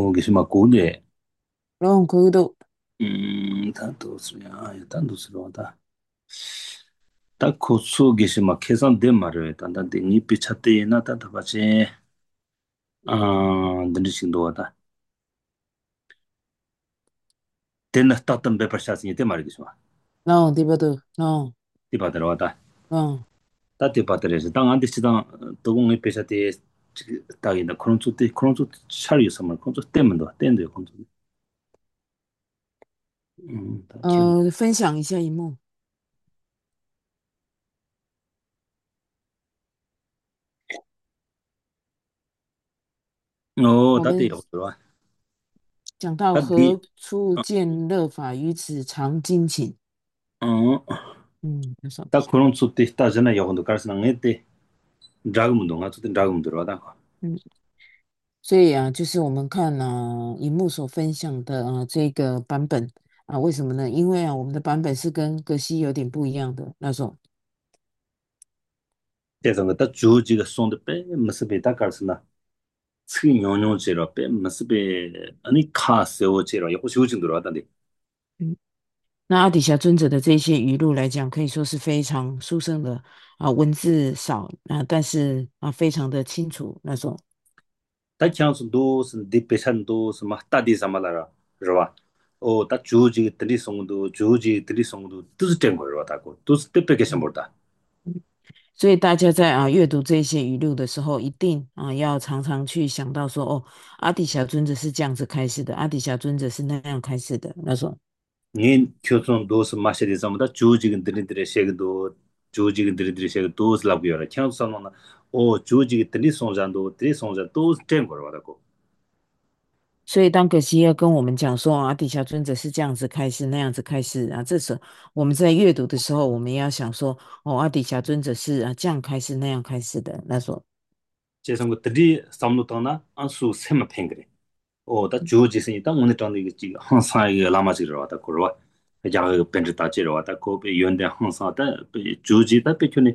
게시마 고네 그럼 그도 단도스냐 단도스로다 딱코 게시마 계산된 말을 단단데 니피 차대나 단다바지 드리싱도하다 된나 따뜻한 베퍼샤스니 때 말이겠어 no 디버드 no 디바들어다 no 따뜻바들에서 당한테 시당 도공의 페샤테 딱이다 그런 쪽 샤리스 말 그런 쪽 때문에 때문에 그런 다큐 分享一下一幕，我 다때 们有讲到 다디 何处见乐法于此常精勤， 어 他说， 딱 그런 쪽때 따잖아 여건도 갈수는 했대 드라금 운동아 또 드라금 들어가다 嗯，所以啊，就是我们看荧幕所分享的这个版本为什么呢？因为我们的版本是跟格西有点不一样的那种， 그래서 그다 주지가 손도 빼 모습이 다 갈수나 츠 뇽뇽지로 빼 모습이 아니 카세오지로 여고 쇼진 들어가다니 嗯。那阿底峡尊者的这些语录来讲，可以说是非常殊胜的文字少但是非常的清楚那种。 다 찬스 도스 디페션 도스 마타디 사말라라 저와 다 주지 들이 송도 주지 들이 송도 뜻을 된 거로 하다고 뜻 뜻밖에 嗯， 못다 所以大家在阅读这些语录的时候，一定要常常去想到说，哦，阿底峡尊者是这样子开始的，阿底峡尊者是那样开始的那种。 닌 교촌 도스 마셔디 zam다 주지 들이 셰도 주지 들이 셰도 도스 라고요 찬스 사노나 주지 들이 송잔도 들이 송잔 도스 된 거로 하다고 所以当葛西要跟我们讲说阿底峡尊者是这样子开始，那样子开始这时候我们在阅读的时候，我们也要想说，哦，阿底峡尊者是这样开始，那样开始的那种。 제선 거 들이 삼노타나 안수 세마 팽그레 다 주지스니 딱 오늘 전 이게 지 항상 이게 라마지로 왔다 그러와 야가 벤트 따지로 왔다 고베 연대 항상 다 주지다 베큐니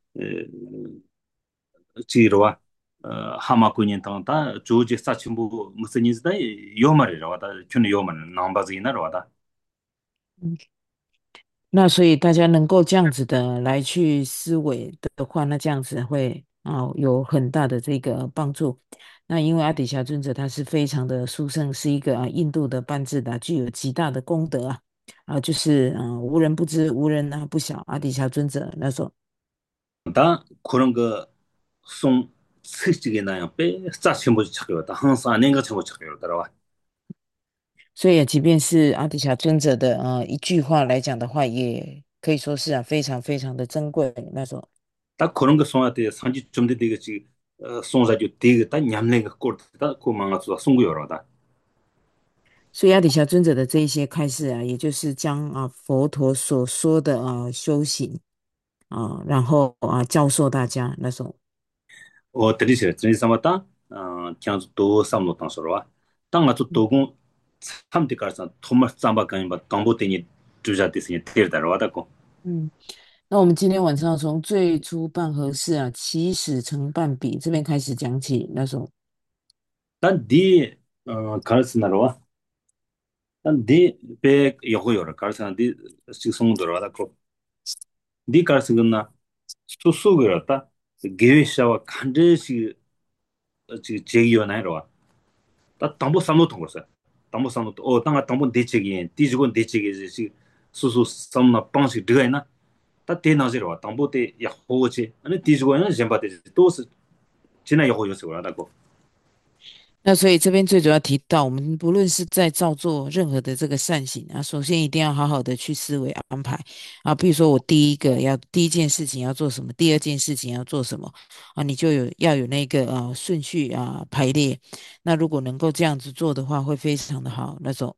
지로와 하마군인 땅다 주지 사침부 무슨 인스다 요마리로 왔다 큐니 요만 남바지나로 왔다 那所以大家能够这样子的来去思维的话，那这样子会有很大的这个帮助。那因为阿底峡尊者他是非常的殊胜，是一个印度的班智达，具有极大的功德就是无人不知，无人不晓阿底峡尊者那种。 다 그런 거송 스치게 나요 빼 사침부 착여다 항상 안행가 첨부 착여다 所以即便是阿底峡尊者的一句话来讲的话，也可以说是非常非常的珍贵那种。 딱 그런 거 송한테 산지 좀 되겠지 송자주 되게 딱 냠내 거 꼴다 그 망아서 송구 여러다 所以阿底峡尊者的这一些开示也就是将佛陀所说的修行然后教授大家那种。 드리세요 드리 삼았다 그냥 또 삼로 땅서로와 땅아 또 도공 삼대 가서 토마스 잠바간 바 담보테니 주자 됐으니 데르다로 와다고 嗯，那我们今天晚上从最初办合适起始成办比这边开始讲起那种。 단디 가르스나로와 단디 배 요거요라 가르스나디 식송도로 와다고 디 가르스그나 수수그렸다 게위샤와 칸데시 제기요 나이로와 다 담보 삼로 통거서 담보 삼로 땅아 담보 대책이 뒤지고 대책이 수수 삼나 방식 들어가나 다 대나지로 담보 대 야호지 아니 뒤지고는 젬바데 또스 지나 야호 요소를 하다고 那所以这边最主要提到，我们不论是在造作任何的这个善行首先一定要好好的去思维安排比如说我第一件事情要做什么，第二件事情要做什么你就要有那个顺序排列。那如果能够这样子做的话，会非常的好那种。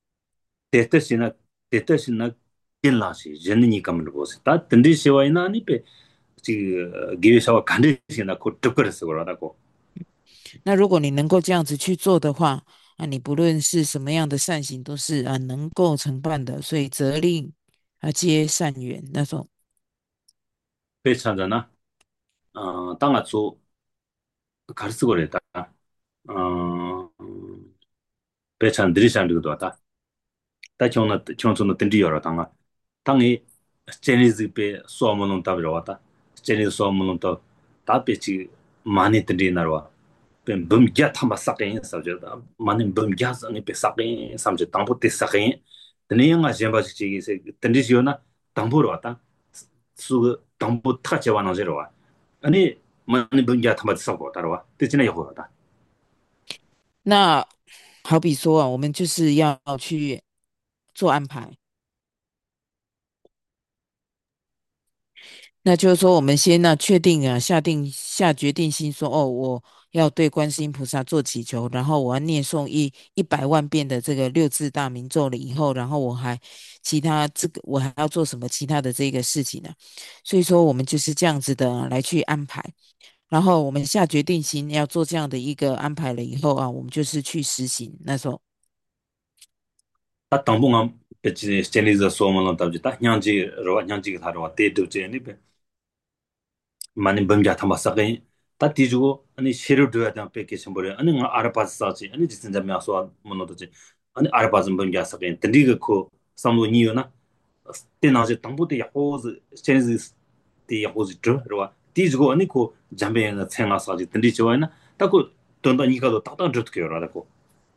대뜻이나 대뜻이나 딜라시 전니 감을 보세 다 든디 시와이나 아니페 지 기회사와 간디시나 곧 듣거렸어 그러다고 那如果你能够这样子去做的话你不论是什么样的善行，都是能够承办的，所以责令皆善缘那种。 배차잖아 땅아 주 가르스 그랬다 어 배찬 드리산 그도 왔다 다穷穷的等地有当啊当你建立这边说么弄到不了的建立说么弄到大别去 많이 들리나 와 ben bum ya thamba sakin sabje da manin bum ya sang pe sakin samje tambo te sakin tene nga jemba chi se tendi yo na tambo ro ta su tambo ta che wa na zero wa ani manin bum ya thamba sa ko ta ro wa te china yo da 那好比说啊，我们就是要去做安排。那就是说，我们先呢确定啊，下决定心说，哦，我要对观世音菩萨做祈求，然后我要念诵100万遍的这个六字大明咒了以后，然后我还其他这个我还要做什么其他的这个事情呢？所以说，我们就是这样子的来去安排，然后我们下决定心要做这样的一个安排了以后啊，我们就是去实行。那时候， ta tambo ngam pe chi cheni za so mo no ta ji ta nyang ji ga ro te do je ni be 많이 범자 탐바사게 다 뒤주고 아니 시를 둬야 돼 뺏게 심버려 아니 아르바스 사지 아니 진짜 мясо 뭐노도지 아니 아르바스 범자 사게 드리고 그 삼도 니요나 때나제 당보대 야호즈 체즈 티 야호즈 드르와 뒤주고 아니 그 잠베나 생아 사지 드리 좋아나 딱고 돈다 니가도 딱딱 듣게 요라고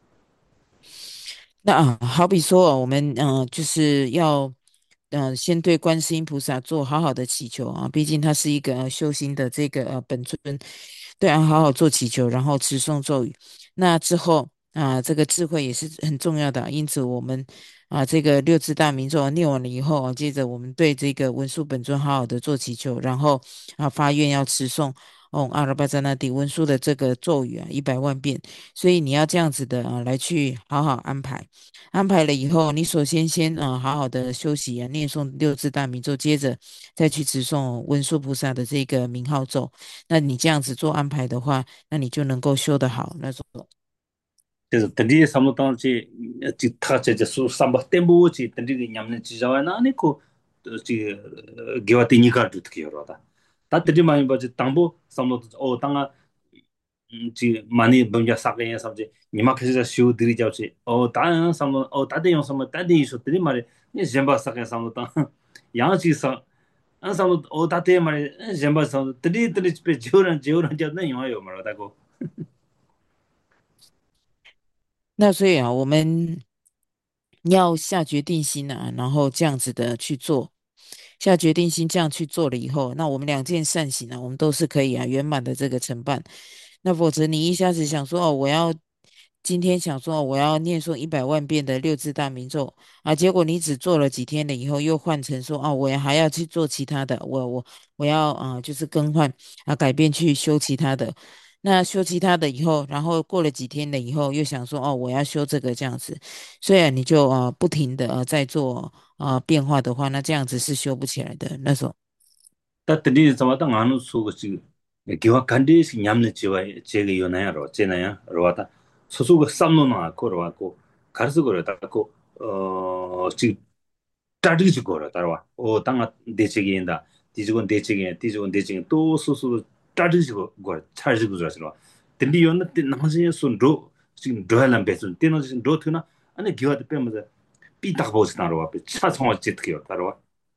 那好比说我们就是要先对观世音菩萨做好好的祈求啊，毕竟他是一个修行的这个本尊，对啊，好好做祈求，然后持诵咒语。那之后这个智慧也是很重要的啊，因此我们这个六字大明咒念完了以后接着我们对这个文殊本尊好好的做祈求，然后发愿要持诵阿拉巴扎那底文殊的这个咒语100万遍。所以你要这样子的来去好好安排。安排了以后，你首先好好的休息啊，念诵六字大明咒，接着再去持诵文殊菩萨的这个名号咒。那你这样子做安排的话，那你就能够修得好那种。 그래서 드디어 삼로당지 지타체 수 삼바 템보지 드디어 냠네 지자와나 아니고 지 게와티니카 두트기 여러다 다 드디 많이 바지 당보 삼로 땅아 지 많이 범자 사게 삼지 니마케자 쇼 드리 잡지 다른 삼로 다대 용 삼로 다대 이슈 드리 말에 니 젬바 사게 삼로 땅 양지 안 삼로 다대 말에 젬바 삼로 드리 집에 지오란 잡는 용어요 말하다고 那所以我们要下决定心然后这样子的去做，下决定心这样去做了以后，那我们两件善行我们都是可以圆满的这个承办。那否则你一下子想说我要今天想说我要念诵100万遍的六字大明咒结果你只做了几天了以后，又换成说我还要去做其他的，我要就是更换改变去修其他的。那修其他的以后，然后过了几天了以后，又想说我要修这个这样子，所以你就不停的在做变化的话，那这样子是修不起来的那种。 다 드디 zamata nganu sugu chi giwa kandi si nyamne chiwa chege yo na ya ro che na ya ro ta so sugu samno na ko ro ko karsu ko ro ta ko chi tadi chi ko ro ta ro o tanga de chege inda di jugon de chege to so su tadi chi ko go cha chi ko ro 드디 yo na te na ji sun ro chi ro lan be sun te no ji ro tu na ane giwa de pe mo pi ta bo sta ro pe cha chong chi tki yo ta ro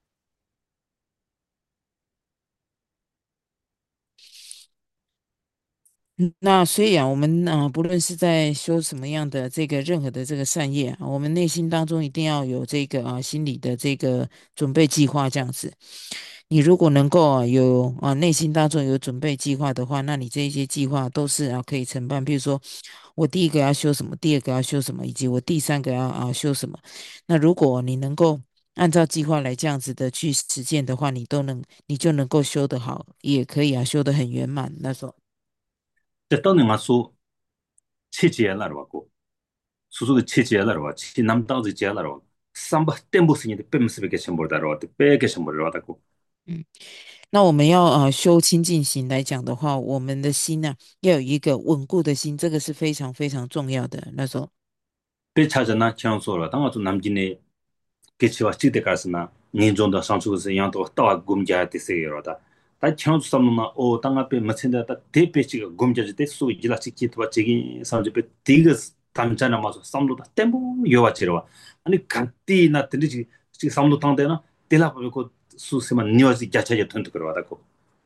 那所以我们不论是在修什么样的这个任何的这个善业我们内心当中一定要有这个心理的这个准备计划这样子。你如果能够有内心当中有准备计划的话，那你这一些计划都是可以承办。比如说，我第一个要修什么，第二个要修什么，以及我第三个要修什么。那如果你能够按照计划来这样子的去实践的话，你就能够修得好，也可以修得很圆满那种。 这当年我说切节了吧个。수수가 체제야라고 치 남다지 제야라고 삼바 템보스니 뱀스베게 셴보다로 베게 셴보로 와다고 嗯。那我们要修清净心来讲的话，我们的心要有一个稳固的心，这个是非常非常重要的那种。 베 찾아나 창소로 당아도 남진의 개치와 찍대 가스나 년종도 상수에서 양도 따와 곰자야 되세요다 다 창수 삼나 오 땅 앞에 마친다 다 대배치가 곰자지 대수 이라 찍기도 지기 상주베 디그 담잖아 맞아 삼로다 템보 요와치로 아니 간티나 들리지 지 삼로 당대나 텔라고 수세만 니어지 자차je tonto 그러다고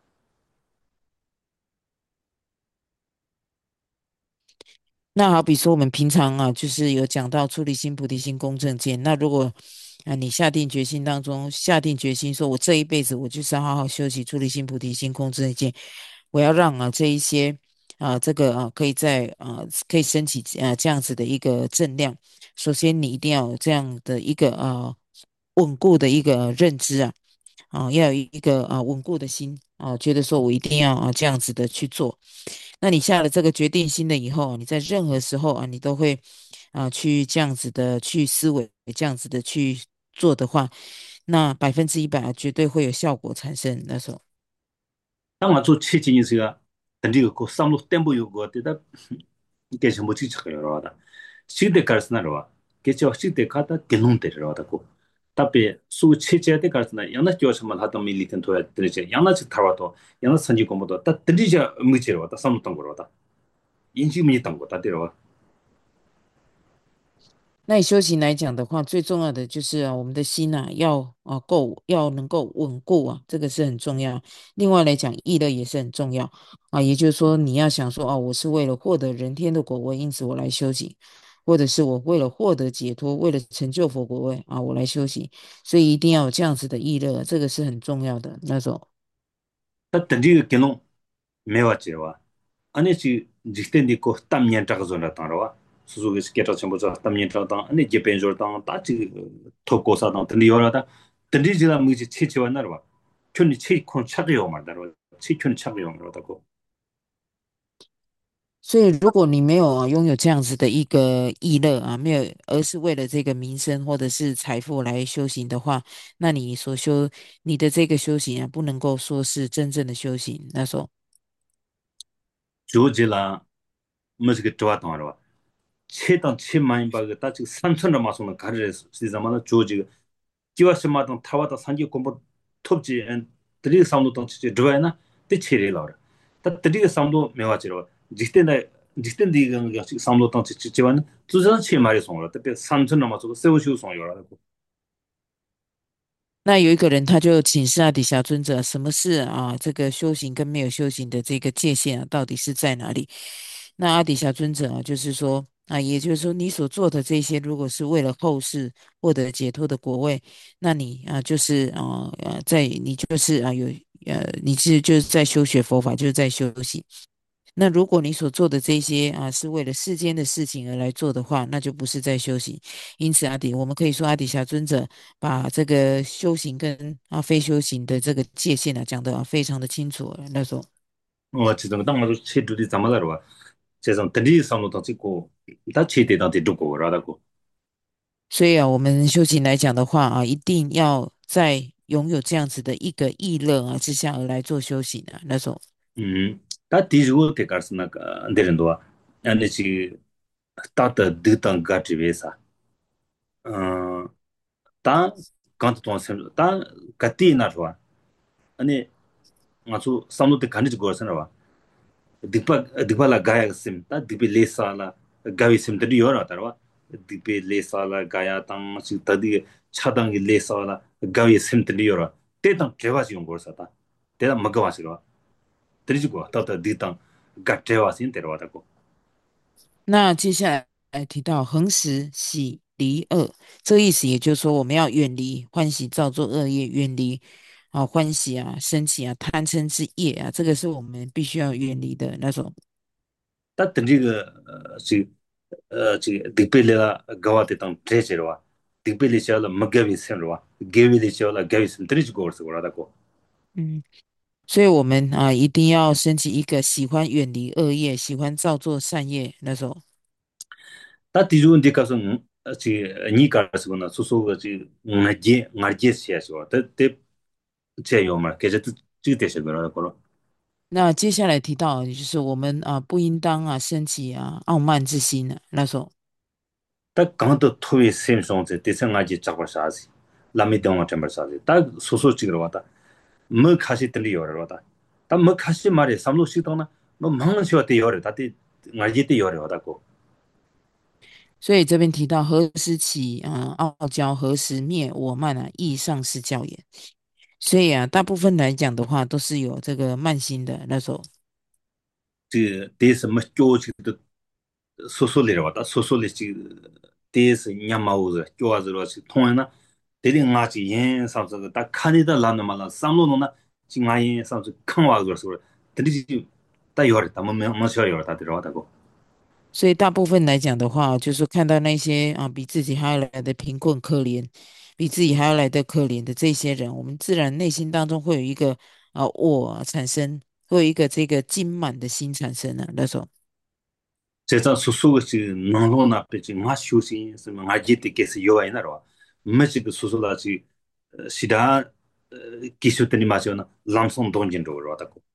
那好比说，我们平常啊，就是有讲到出离心、菩提心、公正见。那如果你下定决心当中下定决心说，我这一辈子我就是要好好修习出离心、菩提心、公正见，我要让这一些这个可以在可以升起这样子的一个正量。首先，你一定要有这样的一个稳固的一个认知要有一个稳固的心觉得说我一定要这样子的去做。那你下了这个决定心了以后，你在任何时候你都会去这样子的去思维，这样子的去做的话，那100%绝对会有效果产生。那时候， 当我做切进去个等这个三路 tempo 有个的给什么去吃了的是的开始那了给就是的看到给弄的了的个特别数切切的开始呢样那叫什么他都没理跟头的这样那是他话多样那成绩公布多但等这些没接了的三路当过了的引起没当过的对了那你修行来讲的话，最重要的就是我们的心要要能够稳固这个是很重要。另外来讲，意乐也是很重要也就是说，你要想说我是为了获得人天的果位，因此我来修行，或者是我为了获得解脱，为了成就佛果位我来修行，所以一定要有这样子的意乐，这个是很重要的那种。 但等这个给弄没话接了 아니 지 직된디 고 땀년 작아서나 따라와 수수기 스케터 전부 저 땀년 작다 아니 제벤저 땅 따지 토고사 땅 들리어라다 들리지라 무지 치치와 나와 촌이 치콘 차려요 말다로 치촌 차려요 말다고 所以，如果你没有拥有这样子的一个意乐没有，而是为了这个名声或者是财富来修行的话，那你的这个修行不能够说是真正的修行。那时候， 조지라 무지게 좋았던 거라 체당 체마인 바가 따지 산천을 마서는 가르레 시자마나 조지 지와스마던 타와다 산지 공부 톱지 엔 드리 사운드 던치 드와이나 때 체리라라 다 드리 사운드 메와지로 직된에 직된데 이거 사운드 던치 지와는 주전 체마리 송으로 때 산천을 마서 세우시우 송이라고 那有一个人他就请示阿底峡尊者，什么是这个修行跟没有修行的这个界限到底是在哪里？那阿底峡尊者就是说也就是说，你所做的这些，如果是为了后世获得解脱的果位，那你就是你就是你就是在修学佛法，就是在修行。那如果你所做的这些是为了世间的事情而来做的话，那就不是在修行。因此，我们可以说阿底峡尊者把这个修行跟非修行的这个界限讲得非常的清楚了那种。 지금 딱 맞아 체두디 담아다로 와 제가 드리 사운드 던치 다 체대다 되고 라다고 所以我们修行来讲的话一定要在拥有这样子的一个意乐之下而来做修行那种。 다 뒤지고 대가스나가 데른도와 아니 지 따다 드당 가지베사 어, 다 간도 동생 다 같이 나와 아니 아주 삼도대 간지 거서나와 딕발라 가야 심 딕비 레사라 가위 심 들이 요라다와 딕비 레사라 가야 땅 시다디 차당이 레사라 가위 심 들이 요라 대당 제바지 용 거서다 대당 먹어와시로 들이지고 따다 디당 가트와신 데려와다고 那接下来提到恒时喜离恶，这个意思也就是说，我们要远离欢喜造作恶业，远离欢喜升起贪嗔之业这个是我们必须要远离的那种。 다 던지가 지 디벨라 가와테 땅 트레체로와 디벨리 샤라 마가비 셈로와 게빌리 샤라 가비 셈 트레치 고르스 고라다고 嗯，所以我们一定要升起一个喜欢远离恶业，喜欢造作善业那种。 다 디주운 디카서 지 니카스고나 소소가 지 나제 시야서 데 제요마 게제 지 데셔 고라다고 那接下来提到就是我们不应当升起傲慢之心那种。 다 강도 토이 셈송제 데생아지 작버사지 라미동아 템버사지 다 소소지로 왔다 뭐 카시 들리 요러다 다뭐 카시 말에 삼로 시도나 뭐 망은 시와테 요래 다디 나제테 요래 하다고 所以这边提到何时起傲娇，何时灭我慢亦上是教也。所以大部分来讲的话，都是有这个慢心的那种。 这这是么教这个说说来了哇，说说来这个这是娘毛子教子了是同样呢，这里俺这人上这个他看你的烂的嘛了，上路呢，就俺人上这看娃个时候，这里就他有的，他们没需要有的，他知道他个。 所以大部分来讲的话，就是看到那些比自己还要来的贫困可怜，比自己还要来的可怜的这些人，我们自然内心当中会有一个我产生，会有一个这个金满的心产生那种。 这张叔叔是能路那毕竟俺修行什么俺记得给是有爱那了，没这个叔叔那是是他技术的你嘛就呢，朗诵东京州是吧？他个。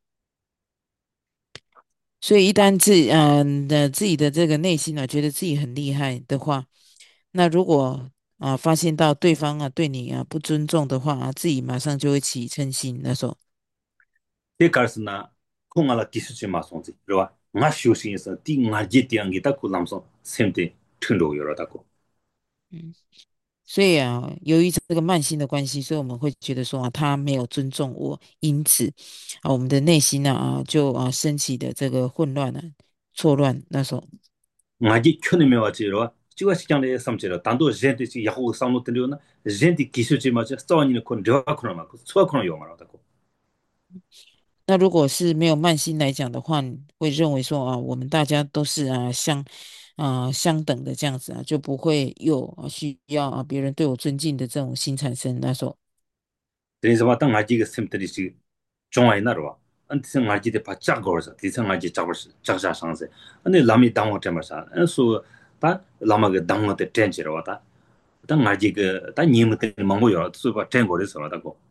所以一旦自己的这个内心觉得自己很厉害的话，那如果发现到对方对你不尊重的话自己马上就会起嗔心那种。 这个是呢，空阿拉技术去嘛送子是吧？俺修行是第俺记得俺给他个朗诵，现在听着有了他个。 嗯。所以由于这个慢心的关系，所以我们会觉得说他没有尊重我，因此我们的内心就升起的这个混乱错乱那种。 俺记去年没话是吧？这个是讲的什么了？当多人的是以后上路的了呢，人的技术去嘛就早年的可能这可能嘛，错可能有嘛了他个。 那如果是没有慢心来讲的话，会认为说我们大家都是相等的这样子就不会有需要别人对我尊敬的这种心产生那种。 等于说当俺记个什么的是中爱那了吧？俺是俺记得把价格是，第三俺记价格是价下上噻，俺那拉米当我这么啥？俺说他拉嘛个当我的站起来了他。但俺这个，但你们跟蒙古有，是吧？战国的时候，大哥，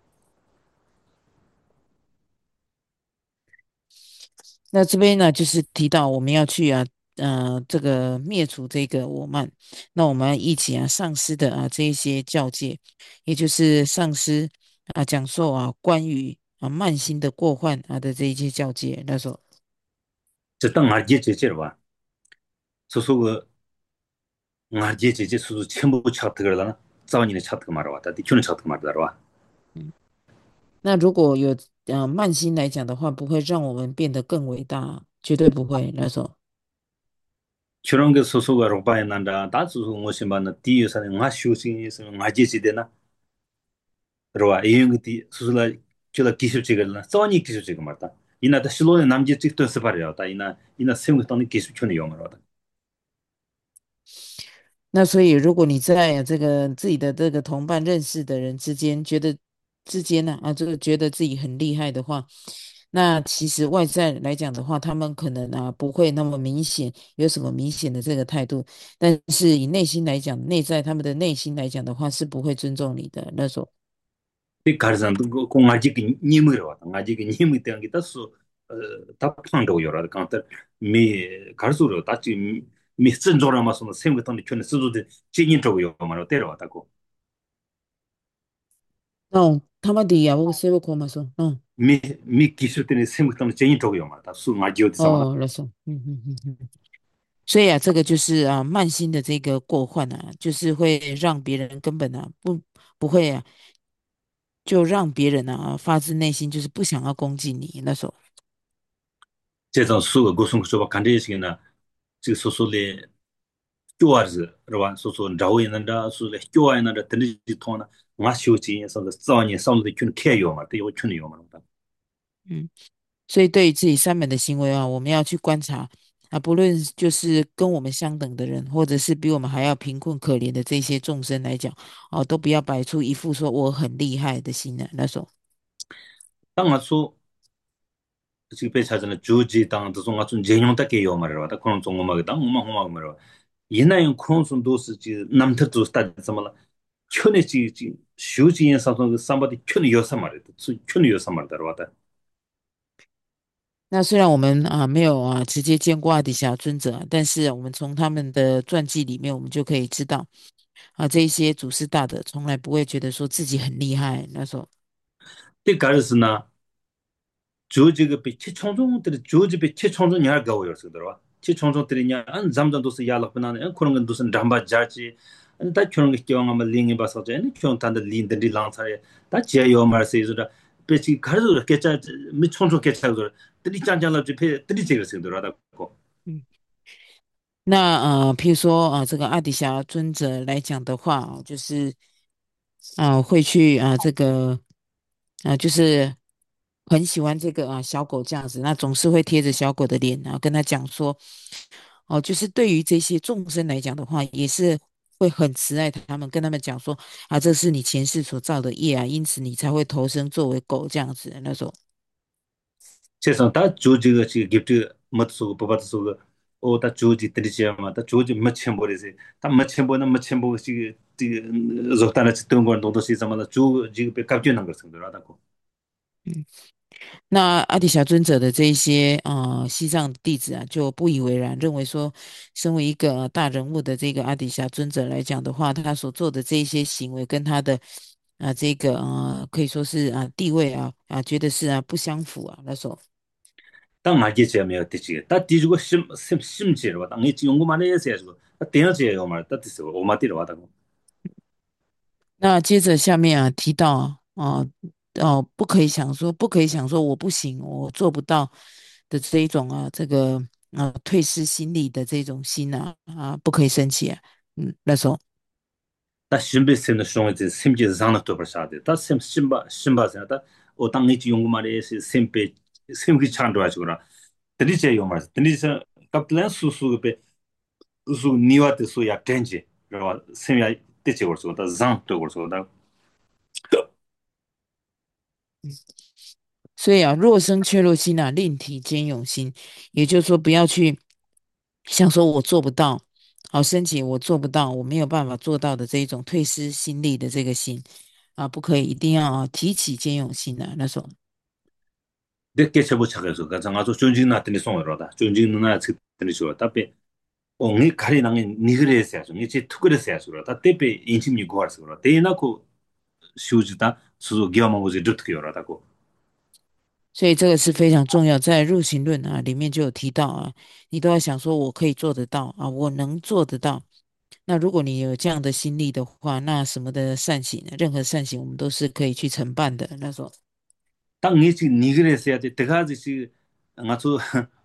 那这边呢，就是提到我们要去这个灭除这个我慢，那我们要一起上师的这一些教戒，也就是上师讲授关于慢心的过患的这一些教戒。那时候， 这当俺这了吧？说个俺这说全部吃这个了呢，早年的吃这个嘛了吧？他的去年吃这个嘛了吧？ 嗯，那如果有慢心来讲的话，不会让我们变得更伟大，绝对不会。那时候。 去年个说个罗巴人难的，但是我先把那第一啥的，俺修行是俺这的呢，是吧？因为第说了就了技术这个了，早年技术这个嘛的，伊那的西罗的南极这都是把了，但伊那生活当的技术去年有嘛了的。 那所以，如果你在这个自己的这个同伴认识的人之间，觉得之间这个觉得自己很厉害的话，那其实外在来讲的话，他们可能不会那么明显，有什么明显的这个态度，但是以内心来讲，内在他们的内心来讲的话，是不会尊重你的那种。 그 가르산 그 아직 님을 왔다 아직 님이 되는 게 다소 답한다고 요라 간다 미 가르소로 다치 미 선조라마서 생각했던 게 수도데 진인적으로 요 말로 데려왔다고 哦，他们的我谁会跟我说， 미 기술 때문에 생각했던 게 진인적으로 요 말다 수 아직 어디서 말다 那说，所以这个就是慢心的这个过患就是会让别人根本不会就让别人发自内心就是不想要攻击你那种。 这种수가 고송 그 간데 시기나 지 소소레 교아즈 그러와 소소 자오이난다 소소레 교아이난다 드니지 토나 마쇼지 선서 자니 선도 균 케요 말 되고 균이요 말다 嗯，所以对于自己善美的行为我们要去观察不论就是跟我们相等的人，或者是比我们还要贫困可怜的这些众生来讲都不要摆出一副说我很厉害的心那种。 당아서 지금 배차잖아 주지 당 도송아 좀 제용답게 요 말이라 다 그런 좀 음악이 당 음악 음악 말이라 이나연 그런 좀 도스 지 남特도 스타트 참말 촌에 지 슈지엔 사서 somebody 촌이 요사 말이다 촌이 요사 말이다 와다 那虽然我们没有直接见过阿底峡尊者但是我们从他们的传记里面，我们就可以知道这一些祖师大德从来不会觉得说自己很厉害。那时候， 때 가르스나 주지가 비 최총종들 주지 비 최총종 열 가고 요서 들어와 치 총총들이냐 안 잠잠도서 야락분하네 그런 건 무슨 담바 자지 다 그런 게 경험 한번 링이 봐서 전에 그런 단데 린들이 랑사에 다 제요 말세이즈라 베치 가르도 개짜 미 총총 개짜도 들이 짱짱라 집에 들이 제거 생더라고 嗯。那譬如说这个阿底峡尊者来讲的话，就是会去这个就是很喜欢这个小狗这样子，那总是会贴着小狗的脸，然后跟他讲说，就是对于这些众生来讲的话，也是会很慈爱他们，跟他们讲说这是你前世所造的业啊，因此你才会投生作为狗这样子的那种。 세상 다 조지가 지 기프트 맞서 뽑아서 오다 조지 드리지야마 다 조지 맞쳔 버리세 다 맞쳔 보는 맞쳔 보고 지 조타나 치던 건 너도 시자마다 조 지금 갑주는 거 생각하다고 那阿底峡尊者的这一些西藏弟子就不以为然，认为说，身为一个大人物的这个阿底峡尊者来讲的话，他所做的这一些行为跟他的这个可以说是地位觉得是不相符那种。 딱 맞게 제면 되지 다 뒤지고 심지로 왔다 이 연구만 해서 해가지고 대야지요 말 뜻이 오마티로 왔다고 那接着下面提到不可以想说，不可以想说我不行，我做不到的这一种这个退失心理的这种心不可以生气那时候。 다 심비스는 쇼이지 심지 zanakto 버사데 다 심바세나 다 오당이지 연구만 해서 심기 찬도 하시거라 드리제 요말 드리제 갑틀란 수수베 수 니와테 수야 텐지 그러와 심야 때지 걸서 다 zanto 걸서 다 所以若生怯弱心另体坚勇心，也就是说，不要去想说我做不到，好升起我做不到，我没有办法做到的这一种退失心力的这个心不可以，一定要提起坚勇心那种。 데케 쳐보 차가서 가장 아주 존중 나더니 송으로다 존중 누나 측더니 저 답에 옹이 가리낭이 니그레스야 좀 이제 투그레스야 다 때베 인심이 고할서 그러 대나고 슈즈다 수도 기어만 보지 듣게 열어다고 所以这个是非常重要，在入行论里面就有提到你都要想说我可以做得到我能做得到。那如果你有这样的心力的话，那什么的善行，任何善行我们都是可以去承办的那种。 딱 니지 니그레스야 돼 대가지 지 아주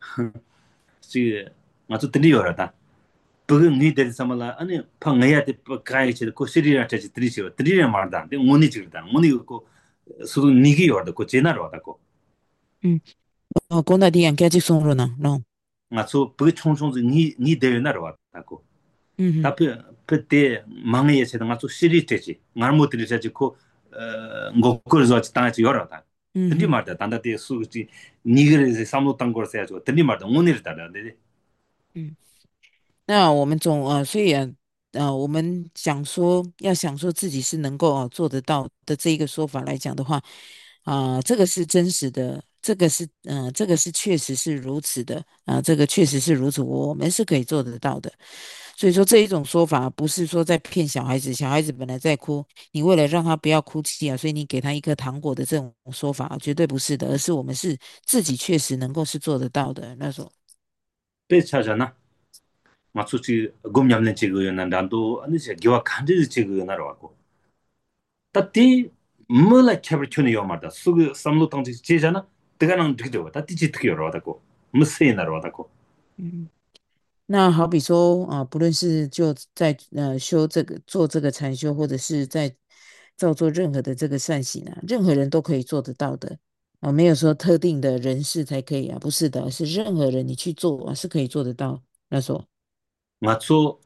지 아주 들리어라다 부근 니들 삼ala 아니 팡해야 돼 가이치 고 시리라 차지 들리시오 들리려 말다 근데 오니 지르다 오니 고 수도 니기 열다 고 제나로 하다고 嗯，讲到底人家就送了呢，喏， 아주 부 총총지 니 대나로 하다고 嗯哼， 답이 그때 망해야 되는 아주 시리테지 말 못들이 자지고 ngokur 땅에 열어다 들리 嗯哼。 말다 단다데 수지 니그레스 삼로 땅 걸어서 해가지고 들리 말다 오늘 따라데 嗯。那我们所以我们讲说要想说自己是能够做得到的这一个说法来讲的话，这个是真实的，这个是确实是如此的这个确实是如此，我们是可以做得到的。所以说这一种说法不是说在骗小孩子，小孩子本来在哭，你为了让他不要哭泣所以你给他一颗糖果的这种说法绝对不是的，而是我们是自己确实能够是做得到的那种。 빼차잖아 맞추지 곰냠는 지구였는 난도 아니 제 기와 간지 지구였나로 하고 따띠 뭐라 캡을 켜는 요 말다 수그 삼로 땅지 제잖아 뜨가는 되게 좋아 따띠 지트게 열어 하다고 무세나로 하다고 嗯。那好比说不论是就在修这个做这个禅修，或者是在造作任何的这个善行任何人都可以做得到的没有说特定的人士才可以不是的，是任何人你去做是可以做得到。那说， 맞춰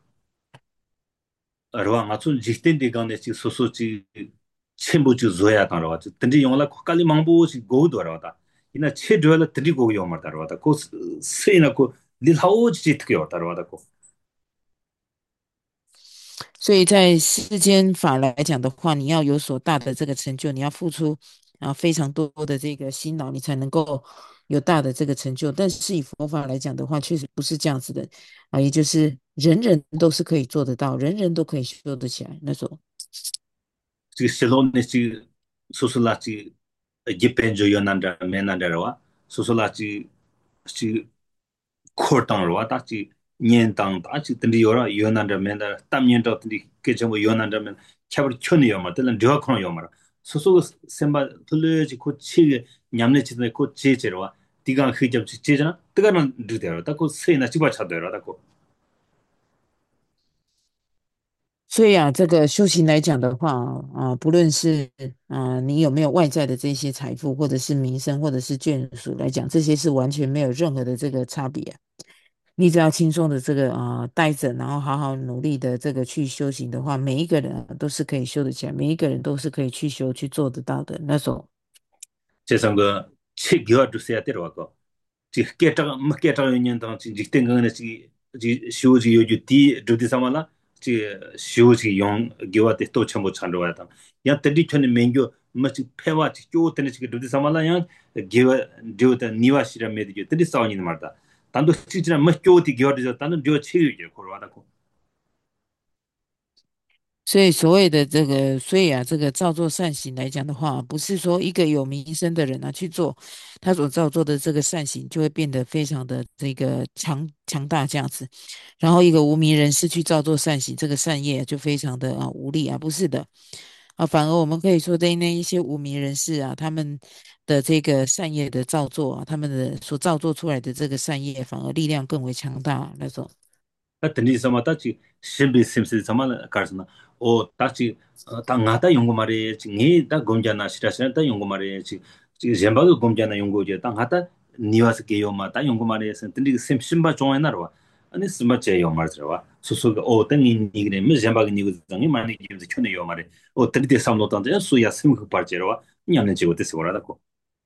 알와 맞춘 직된데 간에 지 소소지 첨부지 조야 따라와 근데 용라 코칼리 망보지 고도 알아다 이나 체드얼 드리고 요 말다라다 고 세이나 고 릴하오지 지트게 왔다라다 고 所以在世间法来讲的话，你要有所大的这个成就，你要付出非常多的这个辛劳，你才能够有大的这个成就。但是以佛法来讲的话，确实不是这样子的也就是人人都是可以做得到，人人都可以修得起来那种。 지 실론네 지 소소라지 기펜조 요난다 메난다라와 소소라지 지 코르당로 와다치 년당 다치 든디 요라 요난다 멘다 땀년도 든디 깨져뭐 요난다면 캬버 촌이요 마들은 저코노 요마라 소소 셈바 틀레지 코치 냠네치데 코치제로와 디가 흐접 지제잖아 뜨가는 드대로 딱고 세나 집어 차대로 딱고 所以啊，这个修行来讲的话不论是你有没有外在的这些财富，或者是名声，或者是眷属来讲，这些是完全没有任何的这个差别啊。你只要轻松的这个待着，然后好好努力的这个去修行的话，每一个人都是可以修得起来，每一个人都是可以去修去做得到的那种。 제상 그 치기와 두세야 되러고 지 깨다가 뭐 깨다가 년당 지 땡거는 지 쇼지 요주 디 두디 사말라 지 쇼지 용 기와데 또 첨부 찬로야다 야 때리촌의 맹교 뭐지 패와 지 쪼테네 지 두디 사말라 야 기와 듀다 니와시라 메디죠 때리 싸우니는 말다 단도 치지나 뭐 쪼티 기와데 단도 듀 치유죠 고르와다고 所以所谓的这个，所以这个造作善行来讲的话，不是说一个有名声的人去做，他所造作的这个善行就会变得非常的这个强大这样子，然后一个无名人士去造作善行，这个善业就非常的无力不是的反而我们可以说的那一些无名人士他们的这个善业的造作他们的所造作出来的这个善业，反而力量更为强大那种。 tani sama tachi shimbi simsi sama karsana o tachi ta ngata yungu mare chi ngi ta gomjana shirashina ta yungu mare chi zembaga gomjana yungu je ta ngata niwas ge yo ma ta yungu mare san tani sim shimba chonga narwa ani simba che yo mar zrawa susu ga o tani nigre mi zembaga nigu zangi mani gimzi chone yo mare o tani de samlo tante su ya sim ku par jerwa nyamne che wote sewara da ko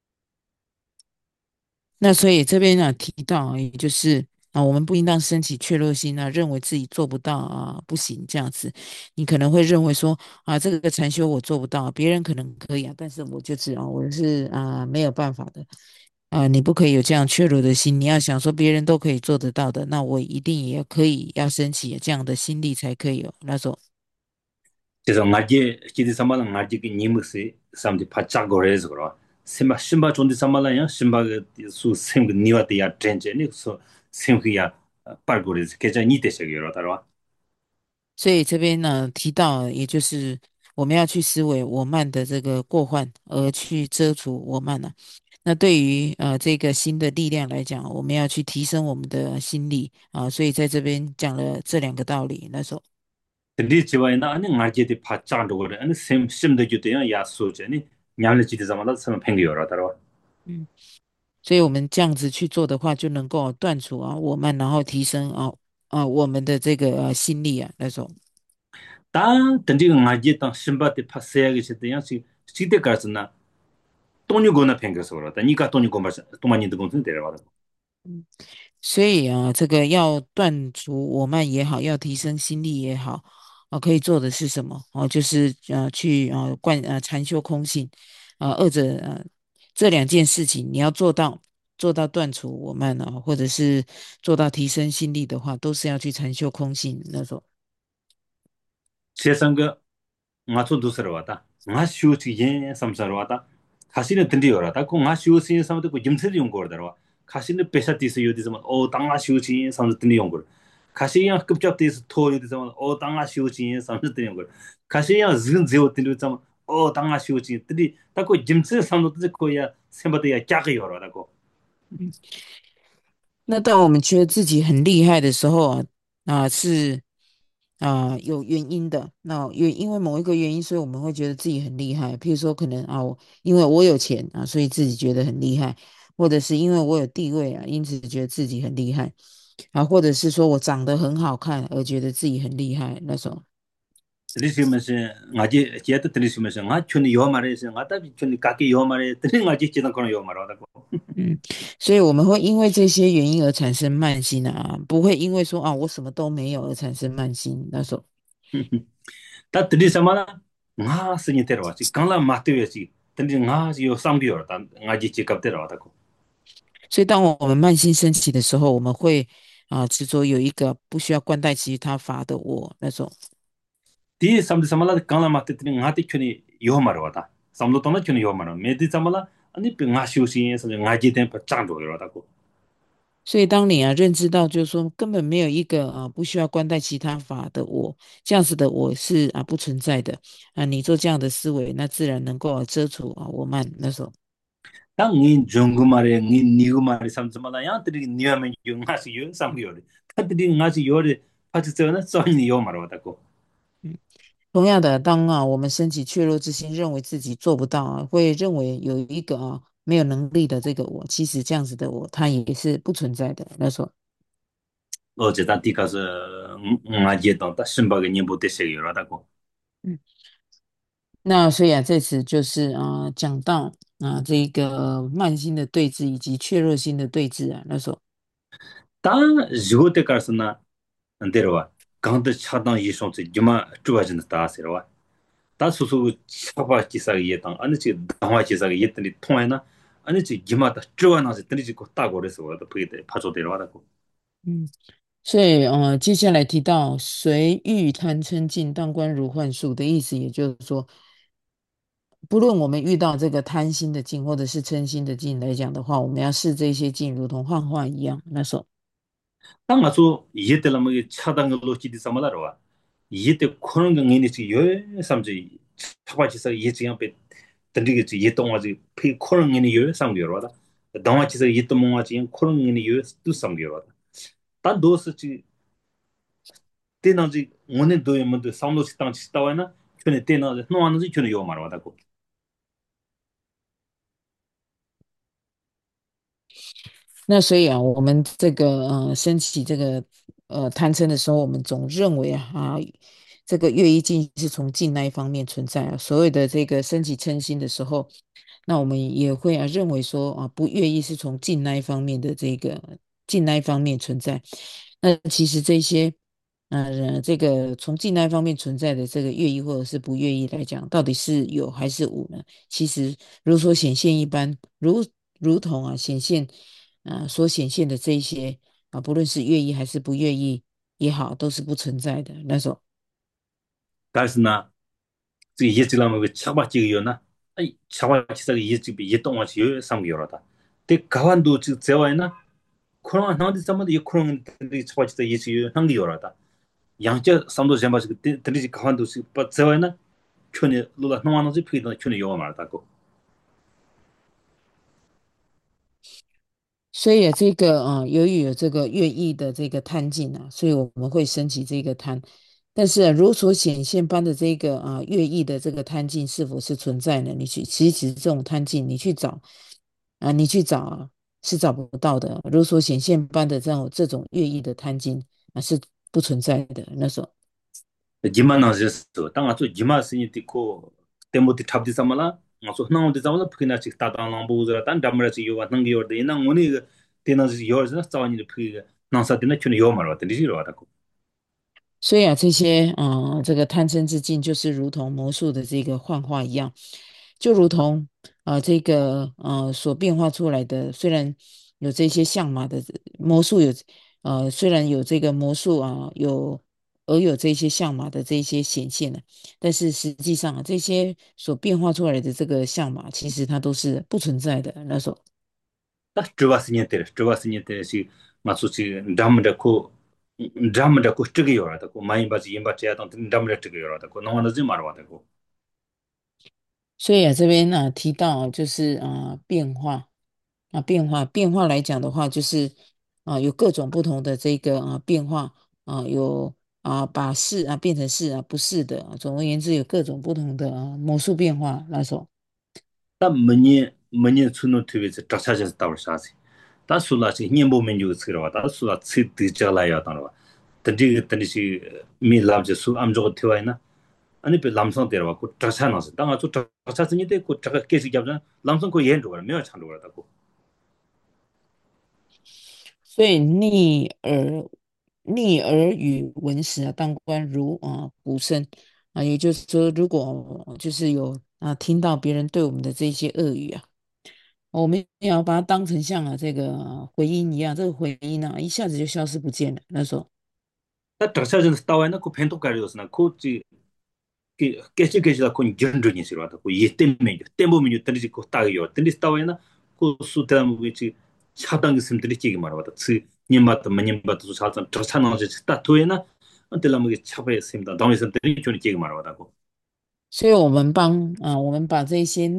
那所以这边提到也就是我们不应当升起怯弱心认为自己做不到不行这样子。你可能会认为说这个禅修我做不到，别人可能可以但是我就是我是没有办法的你不可以有这样怯弱的心，你要想说別人都可以做得到的，那我一定也可以要升起这样的心力才可以有那种。 그래서 ngaje chidi samala ngaje ki nimusi samdi pacha gore zgoro simba chondi samala ya simba su sem niwa de ya trenche ni so sem ya par gore keja ni te shegero tarwa 所以这边提到，也就是我们要去思维我慢的这个过患，而去遮除我慢那对于这个新的力量来讲，我们要去提升我们的心力所以在这边讲了这两个道理。那时候， ndi chiwa ina ani ngaje de pacha gore ani sem de jute ya so je ni nyamle chidi samala sam pengyo ra tarwa 嗯，所以我们这样子去做的话，就能够断除我慢，然后提升我们的这个心力那种。 단 던지 ngaje tang simba de pasaya ge chete ya si chide karsna tonyu gona pengyo so ra ta ni ka tonyu gomba to mani de gon de ra 所以这个要断除我慢也好，要提升心力也好，可以做的是什么？就是去禅修空性二者这两件事情，你要做到断除我慢或者是做到提升心力的话，都是要去禅修空性那种。 세상가 ngacho dusar wata nga shu chi yen samsar wata khasine tindi yorata ko nga shu sin samde ko jimsel yong gor darwa khasine pesa tis yodi zaman o tanga shu chi samde tindi yong gor khasi yang kupchap tis to yodi zaman o tanga shu chi samde tindi yong gor khasi yang zin zeo tindi zaman o tanga shu chi tindi ta ko jimsel samde ko ya sembade ya kya ge yorata ko 那当我们觉得自己很厉害的时候是有原因的。那因为某一个原因，所以我们会觉得自己很厉害。譬如说，可能因为我有钱所以自己觉得很厉害；或者是因为我有地位因此觉得自己很厉害或者是说我长得很好看而觉得自己很厉害那种。 들으시면서 ngaji 제도 들으시면서 nga chuni yo 말해서 nga 다 chuni kaki yo 말해 들은 ngaji 지dan kono yo 말하다고 嗯，所以我们会因为这些原因而产生慢心不会因为说我什么都没有而产生慢心那种。 다 들으시면 nga 스니 데려와지 강라 마트여지 근데 nga 요 상비어 다 ngaji 직업 데려와다고 所以当我们慢心升起的时候，我们会执着有一个不需要冠带其他法的我那种。 뒤 삼드 삼라 강라 마트 들은 nga 티 chuni yo 말하다 삼도 동나 chuni yo 말하 메디 삼라 아니 nga 쇼시에서 ngaji 된 장도 요다고 所以当你认知到，就是说根本没有一个不需要关带其他法的我，这样子的我是不存在的你做这样的思维，那自然能够遮除我慢那种。 당 중국 말에 니고 말이 삼지마다 양들이 니하면 용하시 요 삼겨요. 다들이 나시 요리 파지서는 써니 요 말하다고. 嗯，同样的，当我们升起怯弱之心，认为自己做不到会认为有一个没有能力的这个我，其实这样子的我，它也是不存在的那种。 어제다 디가서 아제던 다 신박이 님보 되세요라다고. 嗯。那所以在此就是讲到这个慢心的对峙以及怯弱心的对峙那时候。 다 지고때 가서나 안데로와 강도 차단 이송체 주마 주어진 다세로와 다 수수 차바 기사가 이해당 아니 지 당화 기사가 이해더니 통해나 아니 지 기마다 주어나서 들이지 고 따고 그래서 와도 그게 파조대로와다고. 嗯，所以接下来提到随欲贪嗔尽，当观如幻术的意思，也就是说，不论我们遇到这个贪心的境或者是嗔心的境来讲的话，我们要视这些境如同幻化一样。那时候， 땅 가서 이해텔라 뭐 차단 걸로 지디 삼아다로와 이해때 코는 경인이 지 요, 삼지 차바지서 이해지 앞에 던지게 이해동아지 피 코는 경인이 요 삼겨로다 동아지서 이해동아지 코는 경인이 요또 삼겨로다 단 도스지 때나지 오늘 도에 뭐도 삼로시 땅 치다와나 근데 때나 노안지 저는 요 말하다고. 那所以我们这个升起这个贪嗔的时候，我们总认为这个乐意境是从境那一方面存在所谓的这个升起嗔心的时候，那我们也会认为说不乐意是从境那一方面的这个境那一方面存在。那其实这些这个从境那一方面存在的这个乐意或者是不乐意来讲，到底是有还是无呢？其实如所显现一般，如同显现所显现的这一些不论是乐意还是不乐意也好，都是不存在的那种。 그래서나 그 이해지라면 그 차바지요나 아이 차바지서 이해지 이해동아지 요 삼겨로다 때 가완도 지 제와이나 코로나 나한테 잠깐만 이 코로나 차바지서 이해지 한기요라다 양자 삼도 잠바지 그 들리지 가완도 지 제와이나 촌에 로라 노안지 피다 촌에 요 말다고. 所以这个由于有这个乐意的这个贪劲所以我们会升起这个贪。但是如所显现般的这个乐意的这个贪劲是否是存在呢？其实这种贪劲你去找是找不到的。如所显现般的这种乐意的贪劲是不存在的。那时候。 지만나졌어 땅아 또 지마스니 티코 때모티 탑디 삼말라 나서 나온데 잡나 피나 치 따다랑 보즈라 단 담라지 요가 능기요데 이나 오니 테나지 요즈나 싸와니 피 나사데나 춘 요 말와 데리지로 와다고. 所以这些这个贪嗔之境，就是如同魔术的这个幻化一样，就如同这个所变化出来的，虽然有这些相码的魔术有虽然有这个魔术有这些相码的这些显现呢，但是实际上这些所变化出来的这个相码，其实它都是不存在的。那时候。 딱 주바스니테 시 마수치 담다코 뜨게 요라다고 마이바지 임바지 야당 담다 뜨게 요라다고 너와나지 말와다고. 所以这边提到就是变化变化来讲的话，就是有各种不同的这个变化有把是变成是不是的总而言之有各种不同的魔术变化那种。 다 머니 추노 트비스 딱차져서 따올 사지 다 술라시 님보 메뉴 쓰러와 다 술라 치 드자라야 따라와 던지 던지 미 람제 수 암조고 티와이나 아니 비 람성 데려와 고 딱차나서 땅아 주 딱차스니 데고 딱가 계속 잡잖아 람성 고 연도 거 몇 찬도 거라고. 所以逆耳语闻时当观如鼓声也就是说，如果就是有听到别人对我们的这些恶语我们也要把它当成像这个回音一样，这个回音一下子就消失不见了。那时候， 다 딱차져서 따와이나 고 펜토 가리오스나 고지 깨지다 고 견주니 싫어하다 고 이때 메뉴 템보 메뉴 던지 고 따요 던지 따와이나 고 수다무 위치 차당 심들이 찌기 말아다 츠 님바도 마님바도 차선 저차나지 따토에나 안텔라무게 차베 심다 당에 심들이 좀 찌기 말아다고 所以我们把这些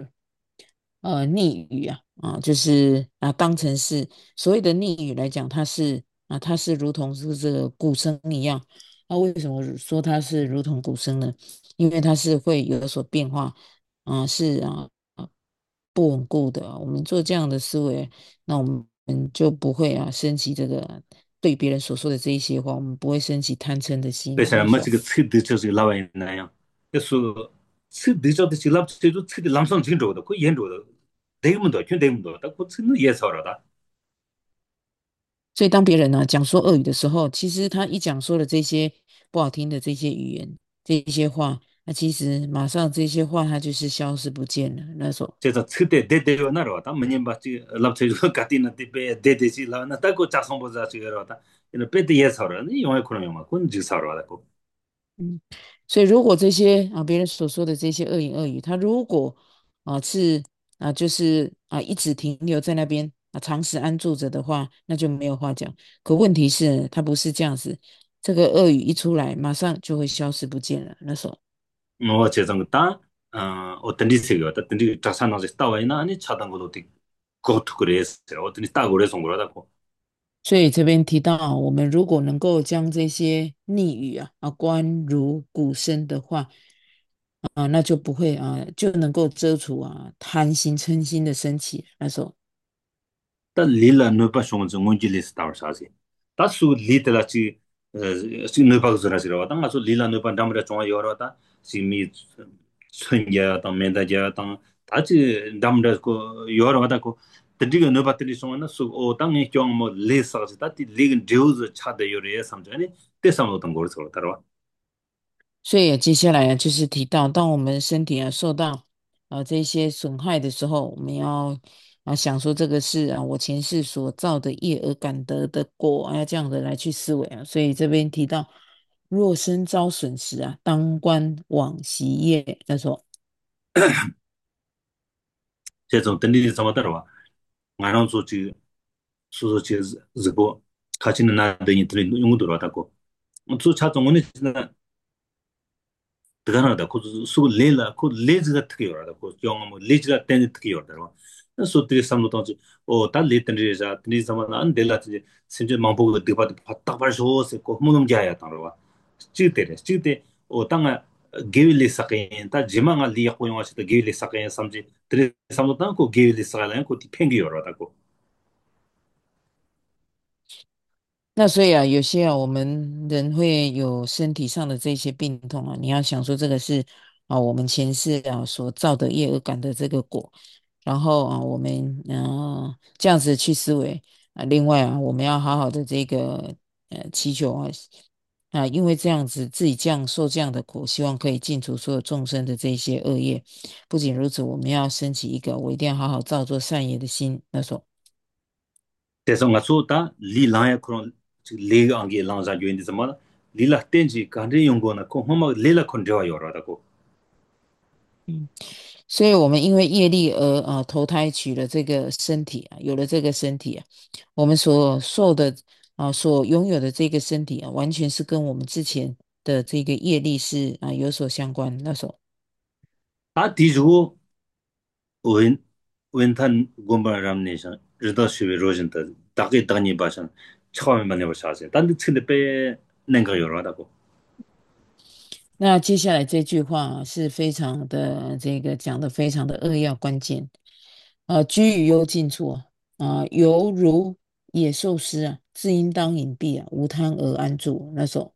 逆语就是当成是所谓的逆语来讲，它是如同是这个鼓声一样。那为什么说它是如同鼓声呢？因为它是会有所变化，是不稳固的。我们做这样的思维，那我们就不会升起这个对别人所说的这一些话，我们不会升起贪嗔的心。 그래서 뭐 那时候， 지금 츠 드저지 나와 있나요 그래서 츠 드저도 지랍 츠도 츠 람성 진로도 그 연로도 대문도 균 대문도 딱그 츠는 예서라다 所以当别人讲说恶语的时候，其实他一讲说了这些不好听的这些语言、这一些话，那其实马上这些话它就是消失不见了。那时候， 제가 츠대 대대요 나로다 뭐님 받지 랍체도 같이나 대배 대대지 라나 딱고 자성보자 지거라다 이는 배대 예서라 이 영화 그런 영화 군 지서라다 嗯，所以如果这些别人所说的这些恶言恶语，他如果是就是一直停留在那边长时安住着的话，那就没有话讲。可问题是，他不是这样子，这个恶语一出来，马上就会消失不见了。那时候。 뭐 제정다 어떤 리스가 어떤 리 자산하고 있다와이나 아니 차단 것도 그것도 그래서 어떤 딱 그래서 온 거라고 所以这边提到，我们如果能够将这些逆语观如鼓声的话，那就不会就能够遮除贪心嗔心的升起。那时候， 다 릴라 너바 쇼은지 뭔지 리스트 타워 사지 다수 리트라치 시 너바 그저라시라 당가서 릴라 너바 담으라 좀 여러다 시미 천야 당 멘다자 당 다지 담다 고 여러다 고 드디가 너바들이 송나 수오 당에 좀뭐 레사지 다티 리근 제우즈 차데 요리에 삼자니 대상으로 던 거를 서로 所以接下来就是提到，当我们身体受到这些损害的时候，我们要想说这个是我前世所造的业而感得的果，要这样的来去思维所以这边提到，若身遭损失当观往昔业。他说。 제좀 던리지 좀 하더라 말한 소지 수소지 즈고 같이는 나더니 들이 용도 왔다고 또 차종원이 드가나다 그 수 레라 그 레즈가 특히 요라다 그 영어 뭐 레즈가 땐 특히 요라다 소들이 삼노던지 다 레텐리자 드니 zaman 안 델라지 심지 망보고 디바디 바딱 발쇼스 고 문음 자야 따라와 찌테레 찌테 땅아 게빌리 사케인 다 지망아 리야 고용하시다 게빌리 사케인 삼지 드리 삼노던 고 게빌리 사라는 고 디팽기 요라다고 那所以有些我们人会有身体上的这些病痛你要想说这个是我们前世所造的业而感的这个果，然后我们这样子去思维另外我们要好好的这个祈求因为这样子自己这样受这样的苦，希望可以尽除所有众生的这些恶业。不仅如此，我们要升起一个我一定要好好造作善业的心。那时候。 그래서 가서다 리라야 그런 리가 안게 랑자 요인데 zaman 리라 땐지 간데 용고나 고 뭐 리라 컨트롤 요라다고 嗯。所以我们因为业力而投胎取了这个身体有了这个身体我们所受的所拥有的这个身体完全是跟我们之前的这个业力是有所相关。那时候， 다 뒤주고 웬 웬탄 곰바람네션 르다시베 로젠타 다게 다니 바산 처음에 만나 보셔서 단데 근데 빼 nen가 요라다고 那接下来这句话是非常的这个讲的非常的扼要关键居于幽静处犹如野兽尸自应当隐蔽无贪而安住。那时候。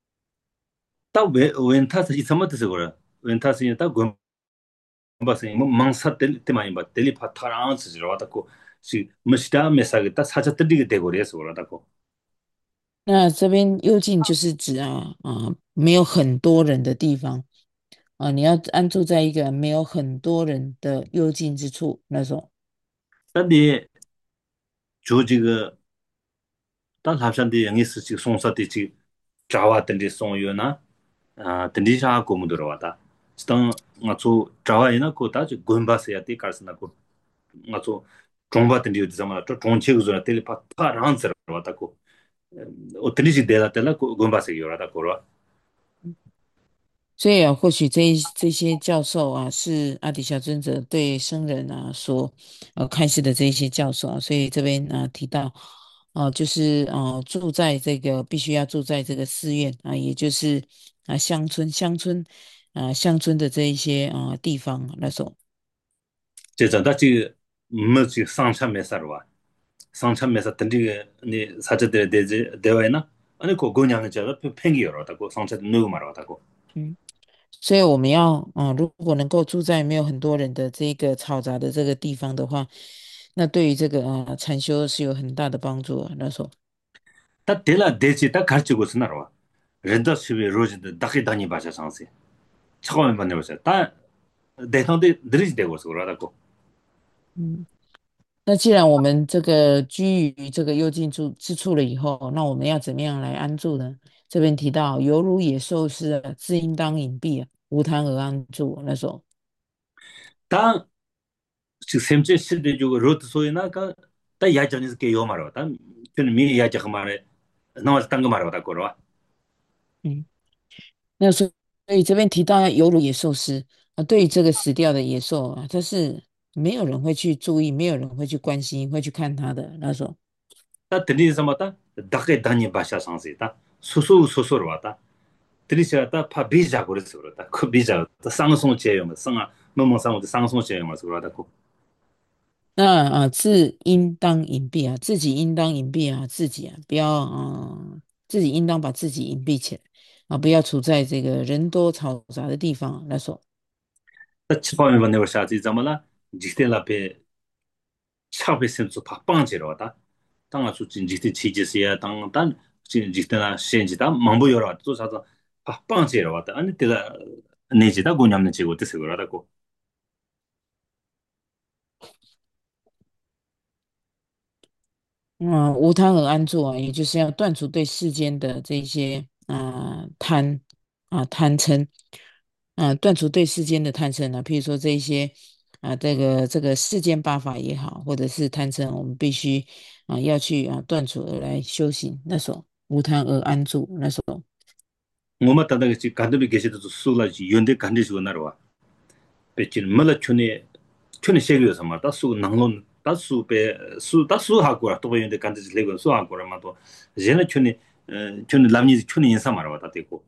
다왜 웬타스 이 삼마드서 그래 웬타스 다 곰바스 뭐 망사 때만이 바 델리 파타랑스 저라다고 시 무시다 메사게 다 사자들이 되고 그래서 그러다고 那这边幽静就是指没有很多人的地方你要安住在一个没有很多人的幽静之处那种。 근데 조지가 다 합산데 영이 스치 송사데 지 자와 던데 송요나 아 던디샤 고무들어 왔다 스탄 맞고 자와이나 고다 지 곰바스야티 카스나고 맞고 종바든 리우드 자마 또 종치고서 텔레파 파란서 왔다고 어떻게지 대다텔라 고바세 요라다 고라 所以啊，或许这些教授啊，是阿底峡尊者对僧人啊所开示的这一些教授啊，所以这边啊提到，就是住在这个必须要住在这个寺院啊，也就是乡村的这一些地方那种。 제자다 지 뭐지 상참메사로와 상참메사 던지게 네 사제들 되지 되와이나 아니 그 고냥은 제가 팽이요라고 상체 누구 말하다고 嗯。所以我们要，如果能够住在没有很多人的这个嘈杂的这个地方的话，那对于这个禅修是有很大的帮助啊。那时候， 다 데라 데지 다 가르치고 쓰나로와 렌더 시비 로즈데 다키 다니 바샤 상세 처음에 만나 보세요 다 대상대 들이지 되고 그러다고 嗯，那既然我们这个居于这个幽静之处了以后，那我们要怎么样来安住呢？这边提到，犹如野兽似的，自应当隐蔽啊，无贪而安住。那时候， 다 샘제 시대 주고 로트 소이나가 다 야자니스 게 요마로 다 저는 미 야자 그 말에 나와 땅거 말하고 다 거로 嗯。那所以这边提到犹如野兽尸啊，对于这个死掉的野兽啊，它是没有人会去注意，没有人会去关心，会去看它的。那时候， 다 들리서 마다 다게 다니 바샤 상세다 소소로 왔다 들리셔다 파 비자 그랬어 그러다 그 비자 상송 제요 뭐 상아 뭐뭐 상도 상송 제요 뭐 그러다 고 那自应当隐蔽啊，自己应当隐蔽啊，自己啊，不要自己应当把自己隐蔽起来啊，不要处在这个人多嘈杂的地方。那时候， 다 처음에 만나 보샤지 자마라 지텔 앞에 차베 센스 팍빵지로 왔다 당아 수진 지티 치지스야 당단 진 지테나 센지다 망보여라 또 사서 팍빵지로 왔다 아니 때가 내지다 고냠는 지고 뜻을 그러다고 无贪而安住啊，也就是要断除对世间的这些贪嗔断除对世间的贪嗔啊，譬如说这一些这个世间八法也好，或者是贪嗔，我们必须要去断除而来修行。那时候无贪而安住，那时候 뭐만 따다가 지 간도비 계시도 수라지 연대 간디시고 나러와 배진 몰라 촌에 세계에서 말다 수 낭론 다수배 수 다수하고 또 연대 간디시 레고 수하고 말도 제는 촌에 남니 촌에 인사 말아 왔다 되고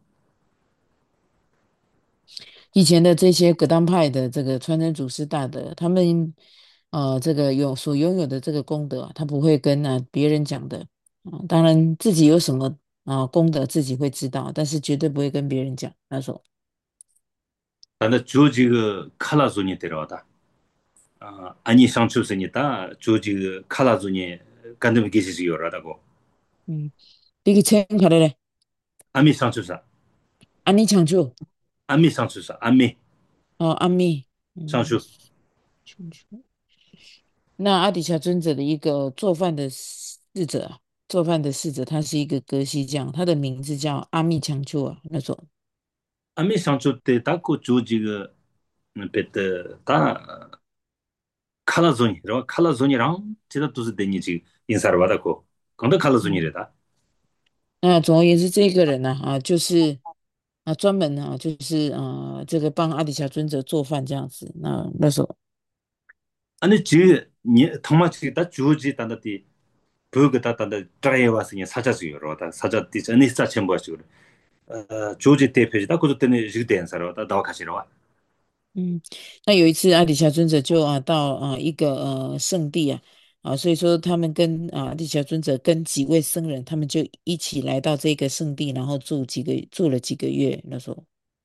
以前的这些格当派的这个传承祖师大德，他们这个所拥有的这个功德啊，他不会跟别人讲的当然自己有什么功德自己会知道，但是绝对不会跟别人讲。他说， 근데 조지 그 칼라존이 데려왔다 아니 상추스니다 조지 그 칼라존이 간도비 계시지 요라다고 嗯，你去请卡的嘞， 아미 상추사 安尼抢救 아미 상추사 아미 哦，阿密，嗯， 상추 抢救。那阿底峡尊者的一个做饭的侍者啊，做饭的侍者，他是一个格西匠，他的名字叫阿密强丘啊，那种。 아미 상추 때 닦고 조지 그 베트 다 칼라존이라 칼라존이랑 제가 두스 데니지 인사를 받았고 근데 嗯。 칼라존이래다 那总而言之，这个人呢，就是专门就是这个帮阿底峡尊者做饭这样子。那时候， 아니 지니 통마치 다 주지 단다디 부그다 단다 드라이버스니 사자지 요로다 사자디 전에 사천 버시 조지 대표지다 그것 때문에 지금 인사로다 나와 가시러와 嗯，那有一次阿底峡尊者就到一个圣地所以说他们跟阿底峡尊者跟几位僧人，他们就一起来到这个圣地，然后住了几个月。那时候，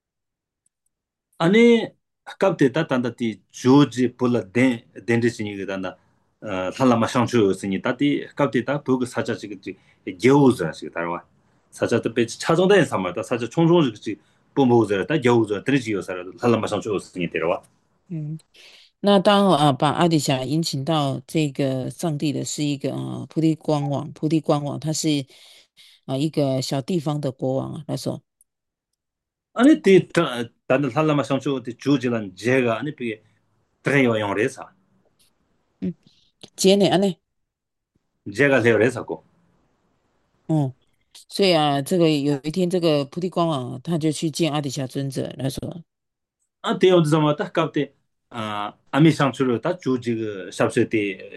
아니 갑때 다 단다디 조지 불라 덴데시니 그단다 탈라마 상추였으니 다디 갑때 다 부그 사자지 그 겨우즈라시 다와 사자도 배 차정된 삼마다 사자 총총 그 뿜보즈 다 겨우즈 드리지요 사라 탈라마 상추였으니 데려와 嗯，那当把阿底峡引请到这个上帝的是一个菩提光王，他是一个小地方的国王啊。那时候， 아니 디 단다 탈라마 상추 디 조지란 제가 아니 비 드레이와 용레사 嗯。 接呢，安呢， 제가 레오레사고. 嗯，所以啊，这个有一天，这个菩提光王他就去见阿底峡尊者，他说， 아, 때 어디 좀 딱 갑때 아미상추로 다 주지 샵세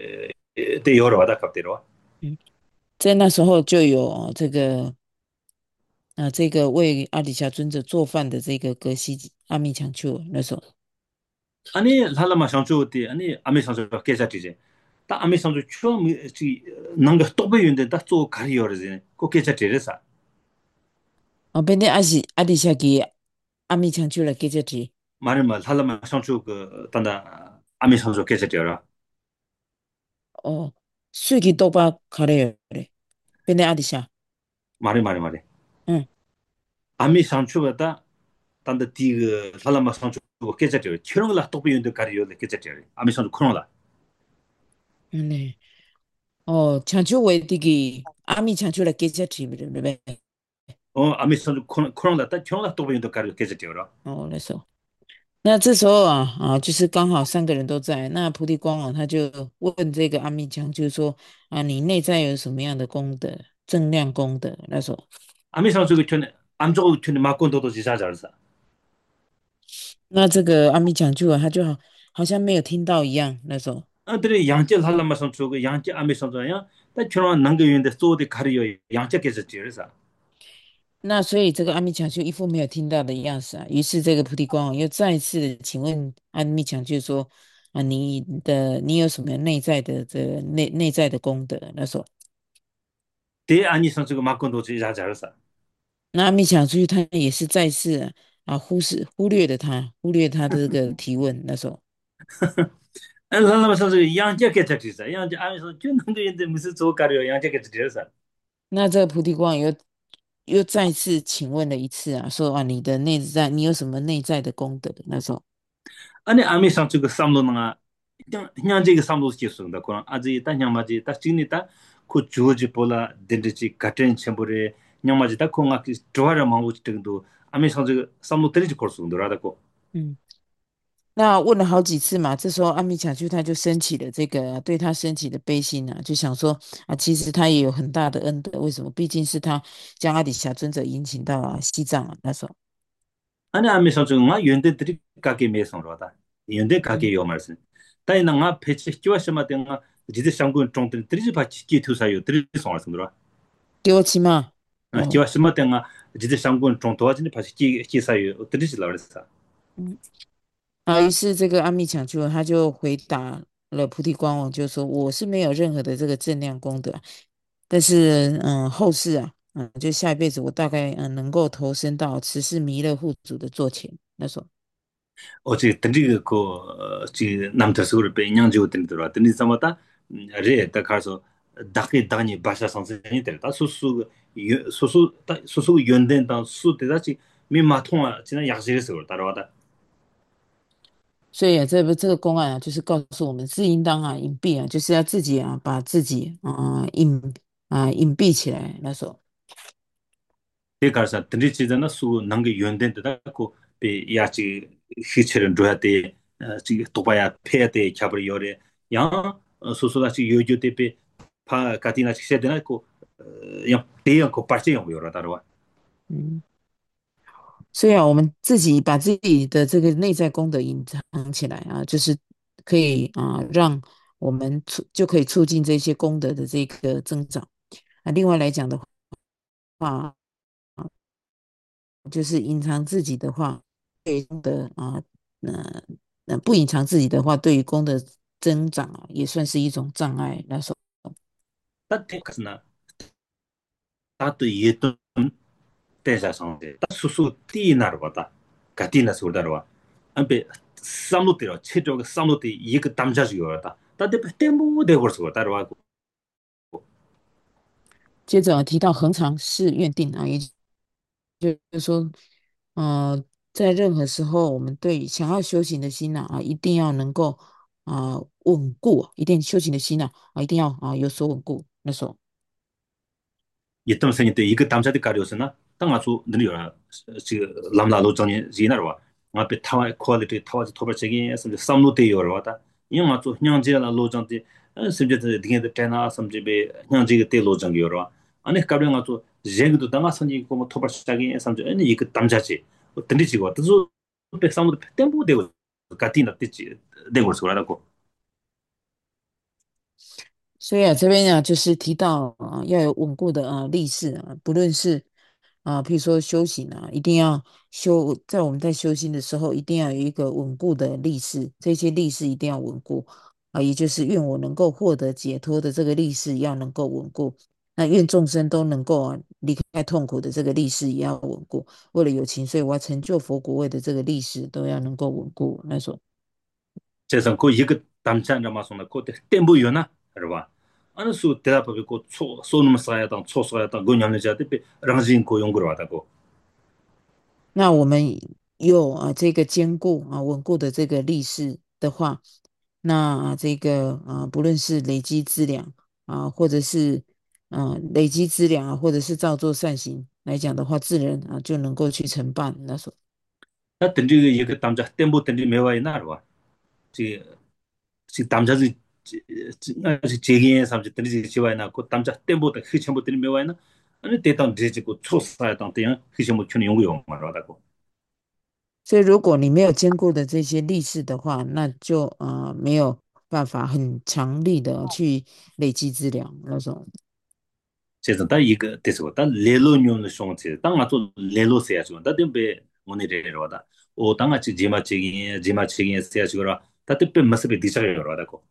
때 여러 왔다 갑대로. 嗯，在那时候就有这个这个为阿底峡尊者做饭的这个格西阿弥强丘，那时候， 아니 살라마 상추 때 아니 아미상추가 계좌지제. 다 아미상추 처음 지 뭔가 또 배운데 딱또 가리어르지. 꼭 계좌지래사. 变成阿底峡给阿弥强丘来给这题， 말은 살라마 상추 그 단다 아미상추 계좌지어라. 哦，水给多巴卡雷尔嘞，变成阿底峡， 말이. 응, 아미상추가 단다 띠그 살라마 상추 계좌지어. 처럼 또 배운데 가리어르 계좌지어. 아미상추 그런다. 嗯嘞，哦，强丘为这个阿弥强丘来给这题，对不对？ 아미상추 그런다. 딱 처럼 또 배운데 가리어 계좌지어라. 哦，那时候。那这时候就是刚好三个人都在。那菩提光王他就问这个阿弥强，就是说你内在有什么样的功德，正量功德？那时候， 아미상추 전에 암조 전에 막건도도 지사자르사. 那这个阿弥强他就好像没有听到一样。那时候， 아들이 양질 할라마 상추 그 양질 아미 상추야. 다 저런 난게 있는데 소디 가리요 양질께서 지르사. 那所以这个阿弥强就一副没有听到的样子啊。于是这个菩提光王又再一次的请问阿弥强，就说你有什么内在的内在的功德？那时候。 대 아니 상추가 막건도 지사자르사. 那阿米强出去，他也是再次忽略他的这个提问。那时候， 할라마 상추 양질께서 지사. 양질 아미 상추 전 난게 있는데 무슨 소 가리요 양질께서 지르사. 那这个菩提光又再次请问了一次说你的内在，你有什么内在的功德？那时候， 아니 아미 상추 그 삼로나 그냥 저기 삼로 지었습니다. 그런 아직 딱 냥마지 딱 찍니다. 그 주어지 볼라 덴드지 같은 첨부에 냥마지 딱 공학 좋아라 망고 정도 아미 상추 삼로 때리지 걸 수도 라다고. 嗯，那问了好几次嘛。这时候阿弥强就他就升起了这个对他升起的悲心就想说其实他也有很大的恩德。为什么？毕竟是他将阿底峡尊者引请到西藏那时候。 아니 아미 상추가 연대들이 가게 매성로다. 연대 가게 嗯， 요 말씀. 다이나가 패치 키와시마 된가 지대 상군 정들 들이지 받치 투사요 들이 송알선들어. 给我骑嘛。 아 哦。 키와시마 된가 지대 상군 정도와진이 받치 키사요 들이지 라르사. 嗯。于是这个阿弥强就他就回答了菩提光王，就说我是没有任何的这个正量功德，但是后世就下一辈子我大概能够投身到慈氏弥勒护主的座前。那时候， 어찌 든지 지 남자스고를 배냥지고 든들어 든지 삼았다 레다 가서 다게 다니 바샤 선생이 됐다 소수 소수 소수 연된다 수대다지 미마통아 지난 약실에서 따라와다 所以这个公案就是告诉我们，自应当隐蔽就是要自己把自己隐蔽起来。那时候， 대가서 든지 지잖아 수 난게 연된다 배 야지 희처럼 줘야돼 지 도바야 폐야돼 잡을 요래 야 소소다지 요요대 파 가티나 시세되나 야 대형 거 빠지 용 요라 따라와 嗯。所以我们自己把自己的这个内在功德隐藏起来就是可以让我们就可以促进这些功德的这个增长另外来讲的话，就是隐藏自己的话，对于功德不隐藏自己的话，对于功德增长也算是一种障碍。那时候， 다 테크스나 다또 예돈 대자상데 다 수수 띠나로 봤다 가티나 소다로와 안베 삼로테로 체조가 삼로테 이거 담자지 요다 다데 템보 되고서 따라와 接着提到恒常是愿定也就是说，在任何时候，我们对想要修行的心一定要能够稳固，一定修行的心一定要有所稳固。那时候， 예돈 생인데 이거 담자데 가려서나 땅아주 늘려라 지 람라로 정이 지나로와 앞에 타와 퀄리티 타와지 토벌적인 에서 삼로테 요라와다 이마주 형제라 로정데 심지어 등에 대나 섬집에 현지가 때로 정교로 아니 가령 아주 쟁도 당아 선지 뭐 토벌 시작이 섬지 아니 이거 담자지 든지고 또 백상도 템포 되고 같이나 뜻지 되고 그러라고 所以啊，这边啊，就是提到啊，要有稳固的立誓啊，不论是譬如说修行啊，一定要修，在我们在修行的时候，一定要有一个稳固的立誓，这些立誓一定要稳固啊，也就是愿我能够获得解脱的这个立誓要能够稳固，那愿众生都能够离开痛苦的这个立誓也要稳固，为了有情，所以我要成就佛果位的这个立誓都要能够稳固。那种。 재선 그 이거 담찬자 마소나 그 템포 요나 알바 아니 수 대답하고 그 소놈 쌓야당 초 쌓야당 그 냠내 자데 랑진 고 용거로 하다고 那我们有这个坚固稳固的这个力势的话，那这个不论是累积资粮或者是累积资粮或者是造作善行来讲的话，自然就能够去承办那所。 나 든지 이거 담자 템포 든지 매와이 나르와 지 담자지 제기에 삼지 든지 지와이나 그 담자 템포도 희첨부 든지 매와이나 아니 대당 되지고 초 쌓야당 대양 희첨부 큐는 용거 용마라다고 所以如果你没有坚固的这些力势的话，那就没有办法很强力的去累积资粮那种。 그래서 다 이거 됐어. 다 레로뇽의 송체. 땅 맞고 레로세야 좀. 다 dembe 오늘에로 와다. 오 땅아치 지마치기 세야 주라. 다 뜻배 맛을 디자를 와다고.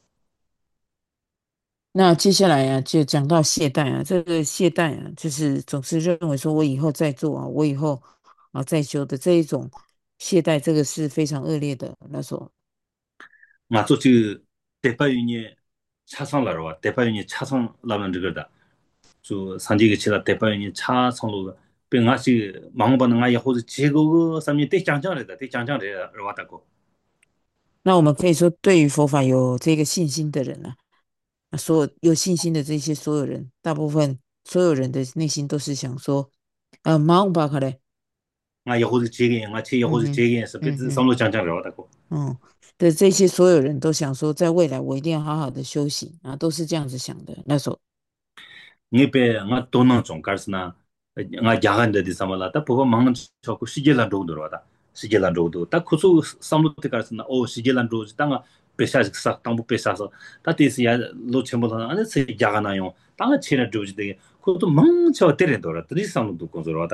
那接下来就讲到懈怠这个懈怠就是总是认为说我以后再做我以后再修的这一种懈怠，这个是非常恶劣的那种。 맞죠. 그 대파윤이 차상라로 와. 대파윤이 차상라면 저거다. 저 산지게 치라 대파윤이 차상로 병아시 망반은 아예 호지 제거 삼니 대장장래다. 대장장래 와다고. 那我们可以说，对于佛法有这个信心的人所有有信心的这些所有人，大部分所有人的内心都是想说，马上巴卡嘞， 아예 호지 제게 아치 호지 嗯哼， 제게에서 비 嗯哼， 삼로 장장래 와다고. 嗯的这些所有人都想说，在未来我一定要好好的修行都是这样子想的。那时候。 녜베 nga 도는 좀 가르스나 nga 야간데 디사말라 다 보고 망은 저고 시겔란 로드로 와다 시겔란 로드 딱 코소 삼루테 가르스나 오 시겔란 로드 땅아 베샤스 싹 땅부 베샤서 다 디스야 로 쳔보다 안에 세 야가나요 땅아 치나 조지데 그것도 망쳐 때려더라 디삼루도 건설 와다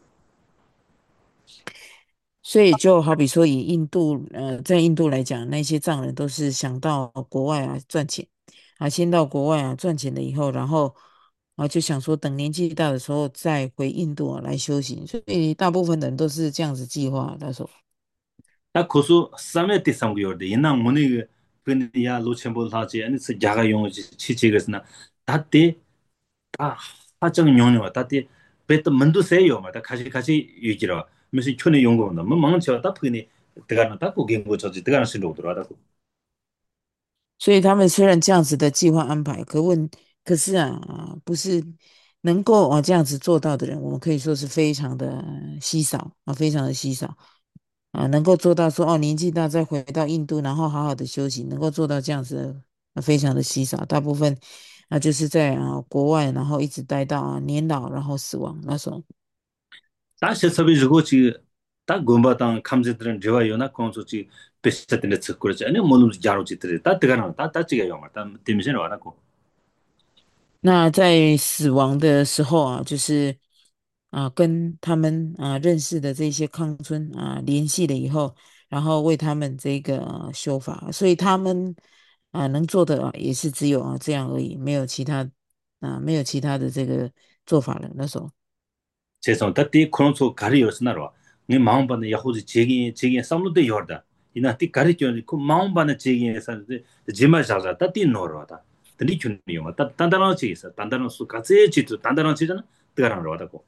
所以就好比说，以印度在印度来讲，那些藏人都是想到国外赚钱先到国外赚钱了以后，然后就想说等年纪大的时候再回印度来修行，所以大部分人都是这样子计划。他说， 딱 코소 삼에 디삼고 요데 이나 모니 근야 로 쳔보 하지 아니 세 야가 용지 치치겠으나 다때 다 하정 용료 다때 베트 만두 세요 마다 같이 유지라 무슨 촌에 용거는 뭐 망쳐 다 푸니 대가는 다 고긴 거 저지 대가는 신로 들어가다고 所以他们虽然这样子的计划安排，可是不是能够这样子做到的人，我们可以说是非常的稀少非常的稀少。能够做到说年纪大再回到印度，然后好好的休息，能够做到这样子非常的稀少。大部分就是在国外，然后一直待到年老，然后死亡那种。 다시 섭이 주고 지다 곰바당 감지들은 좋아요나 konso지 베스트인데 듣고지 아니 뭐는 자로지들 다 대가는 다 지가 용아 다 데미션 와라고 那在死亡的时候就是跟他们认识的这些康村联系了以后，然后为他们这个修法，所以他们能做的也是只有这样而已，没有其他没有其他的这个做法了。那时候。 죄송 다티 콘소 가리였으나로 네 마음반의 야호지 제기 삼루데 요르다 이나 티 가리죠 그 마음반의 제기에서 제마 자자 다티 노르다 근데 춘니요 다 단단한 지 있어 단단한 수 같이 지도 단단한 지잖아 뜨가랑 로다고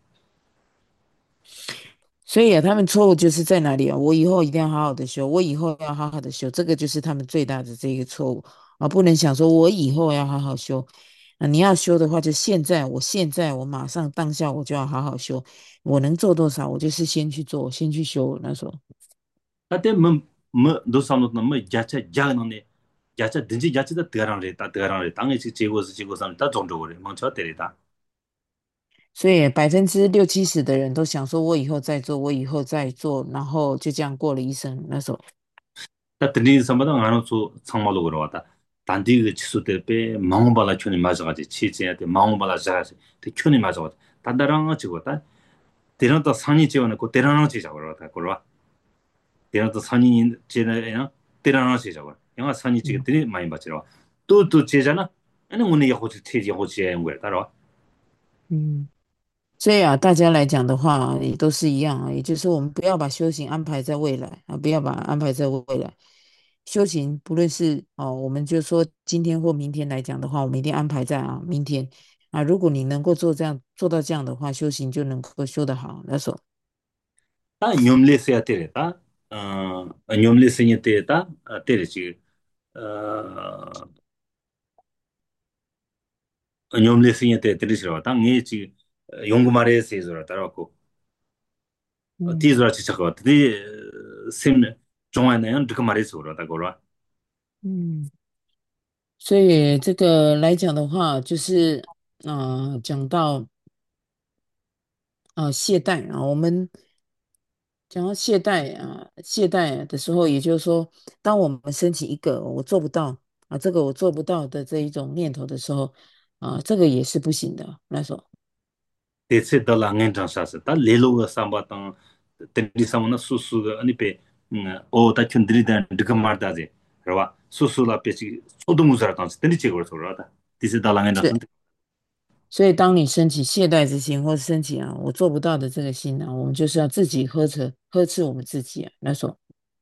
所以他们错误就是在哪里我以后一定要好好的修，我以后要好好的修，这个就是他们最大的这个错误不能想说我以后要好好修你要修的话，就现在，我现在我马上当下我就要好好修，我能做多少，我就是先去做，先去修。那时候， 다때 뭐 노삼노나 뭐 야차 자는네 야자 든지 야자다得让人当个结果是结果上他种族的忙巧得的所以60%、70%的人都想说，我以后再做，我以后再做，然后就这样过了一生。那时候， 다 든지 삼바다 안으로 상말로 걸어왔다 단디 그 치수대 배 망발라 촌이 맞아가지 치지한테 망발라 자가지 그 촌이 맞아가지 단다랑 찍었다 대란도 산이 지원에 그 대란랑 지자고 그러다 그러와 대란도 산이 지내나 대란랑 지자고 영화 산이 嗯 찍었더니 많이 받지러 또또 제잖아 아니 오늘 야호지 퇴지 야호지 한 거야 따라와 嗯。所以啊，大家来讲的话，也都是一样啊，也就是说我们不要把修行安排在未来啊，不要把它安排在未来。修行不论是哦，我们就说今天或明天来讲的话，我们一定安排在明天啊。如果你能够做到这样的话，修行就能够修得好。那说， 다 뇽레스야 때렸다 뇽레스냐 때렸다 때렸지 어 뇽레스냐 때 들으시러 당에 지 용구 말에서 해서 따라고 嗯 뒤에서 지쳐가 뒤 심 중앙에는 그 말에서 그러다 거라 嗯，所以这个来讲的话，就是讲到懈怠啊，我们讲到懈怠的时候，也就是说，当我们升起一个我做不到这个我做不到的这一种念头的时候这个也是不行的。那时候， 대체 더 랑엔 장사서 다 레로가 삼바당 데리 삼나 수수가 아니 베 오다 춘드리다 드가 말다제 그러와 수수라 베지 소동무사라 당스 데리 제거를 소라다 디세 다 랑엔 장사 是，所以当你升起懈怠之心，或是升起我做不到的这个心我们就是要自己呵斥我们自己那时候，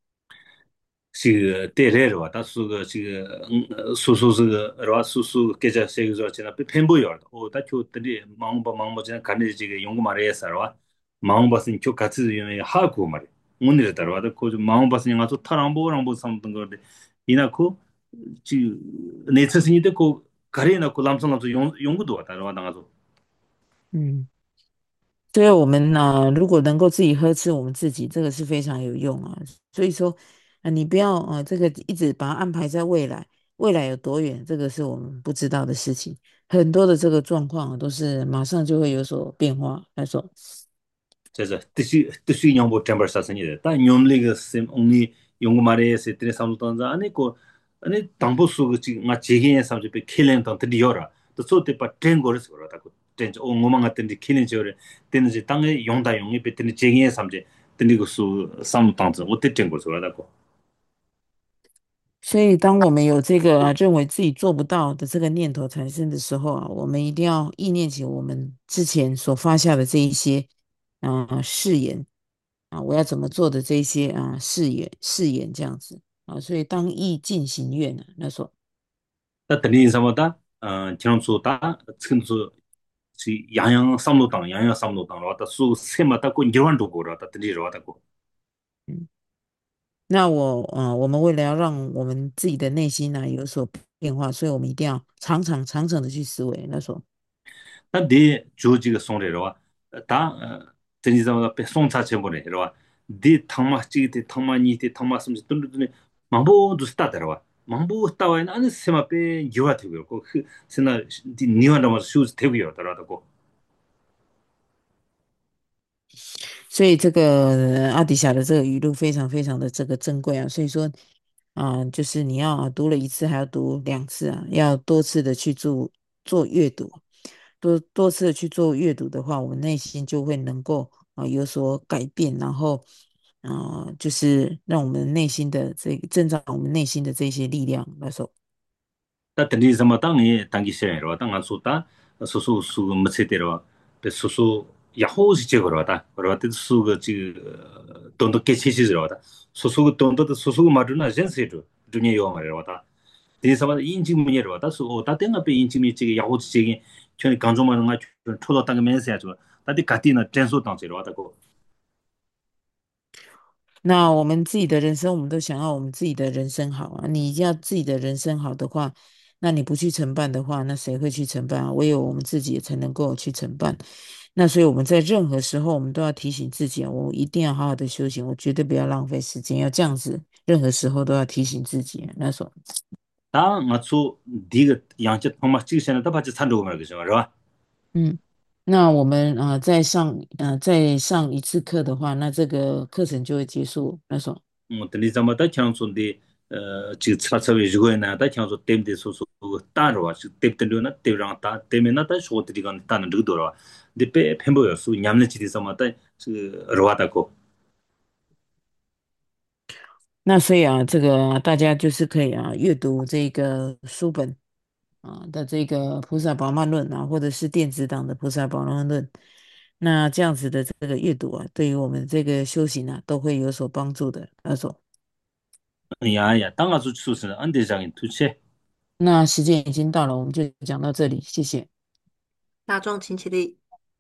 시 데레로 다 수가 시 수수가 라 수수 계자 세기서 지나 펜보여 오다 큐들이 망바 지나 간지 지게 용고 말해서와 망바신 큐 같이 유에 하고 말해 오늘 따라와도 그 망바신 가서 타람보랑보 삼던 거데 이나코 지 네처신이데 고 가리나 고 람성람서 용구도 왔다 나가서 嗯。所以我们如果能够自己呵斥我们自己，这个是非常有用啊。所以说你不要这个一直把它安排在未来，未来有多远，这个是我们不知道的事情。很多的这个状况都是马上就会有所变化。来说， 그래서 뜻이 영보 템버 사선이 다 뇽리가 셈 only 용고 말에 세트네 삼도단자 아니고 아니 당보수 그 지금 나 제기에 삼지 be 킬링 던 드리어라 또 소때 바 트렌고르스 그러다고 트렌 오 뭐만 같은 데 킬링 저래 되는지 땅에 용다 용이 베트네 제기에 삼지 드리고 수 삼도단자 어때 트렌고르스 그러다고 所以当我们有这个认为自己做不到的这个念头产生的时候我们一定要意念起我们之前所发下的这一些誓言我要怎么做的这一些誓言这样子所以当意进行愿那时候， 다 드린 삼다 지금수다 지금수 지 양양 삼로당 양양 삼로당 왔다 수 세마다 고 일환도 고라다 드리러 왔다고 嗯。那我们为了要让我们自己的内心有所变化，所以我们一定要常常的去思维。那时候， 네 조지가 송래로와 다 드니자마다 송차 쳔보네로와 네 탕마찌데 탕마니데 탕마스미 뜬르드네 망보도 스타더와 망보 스타와인 아니 세마페 유아티고 그 세나 디 니와나마 슈즈 테고요 더라고 所以这个阿底峡的这个语录非常非常的这个珍贵所以说就是你要读了一次还要读2次要多次的去做阅读，多次的去做阅读的话，我们内心就会能够有所改变，然后就是让我们内心的增长我们内心的这些力量那时候。 다 드니자마 땅에 당기 시에로 땅 수다 수수 수 머체데로 수수 야호지 제거로다 그러다 수가 지 돈도 깨치지로다 수수 돈도 수수 마르나 젠세도 두니에 요 말이로다 대사마 인증문이로다 수 오다 땡아 베 인증이 지 야호지 제기 전에 강조만은 가 초도 땅에 면세야죠 다디 가티나 전소 땅제로다 고 那我们自己的人生，我们都想要我们自己的人生好你要自己的人生好的话，那你不去承办的话，那谁会去承办唯有我们自己才能够去承办。那所以我们在任何时候，我们都要提醒自己我一定要好好的修行，我绝对不要浪费时间，要这样子，任何时候都要提醒自己。那时候。 다 맞추 디가 양chất 통마 찍으시는 다 같이参照过来个是吧？ 嗯，那我们再上一次课的话，那这个课程就会结束。那种。 근데 잠깐 다 창촌데 지금 차차에 주고나 다 창촌 템데 소소 따로 템템도나 템랑 다 템이나 다 쇼트리간 따는 르도라 데페 펜보여 수 냠네 지디 삼았다 그 로와다고 那所以啊，这个大家就是可以阅读这个书本的这个《菩萨宝曼论》或者是电子档的《菩萨宝曼论》。那这样子的这个阅读对于我们这个修行都会有所帮助的那种。 야야 당아주 추스는 안대장인 투체 那时间已经到了，我们就讲到这里，谢谢。 大众请起立。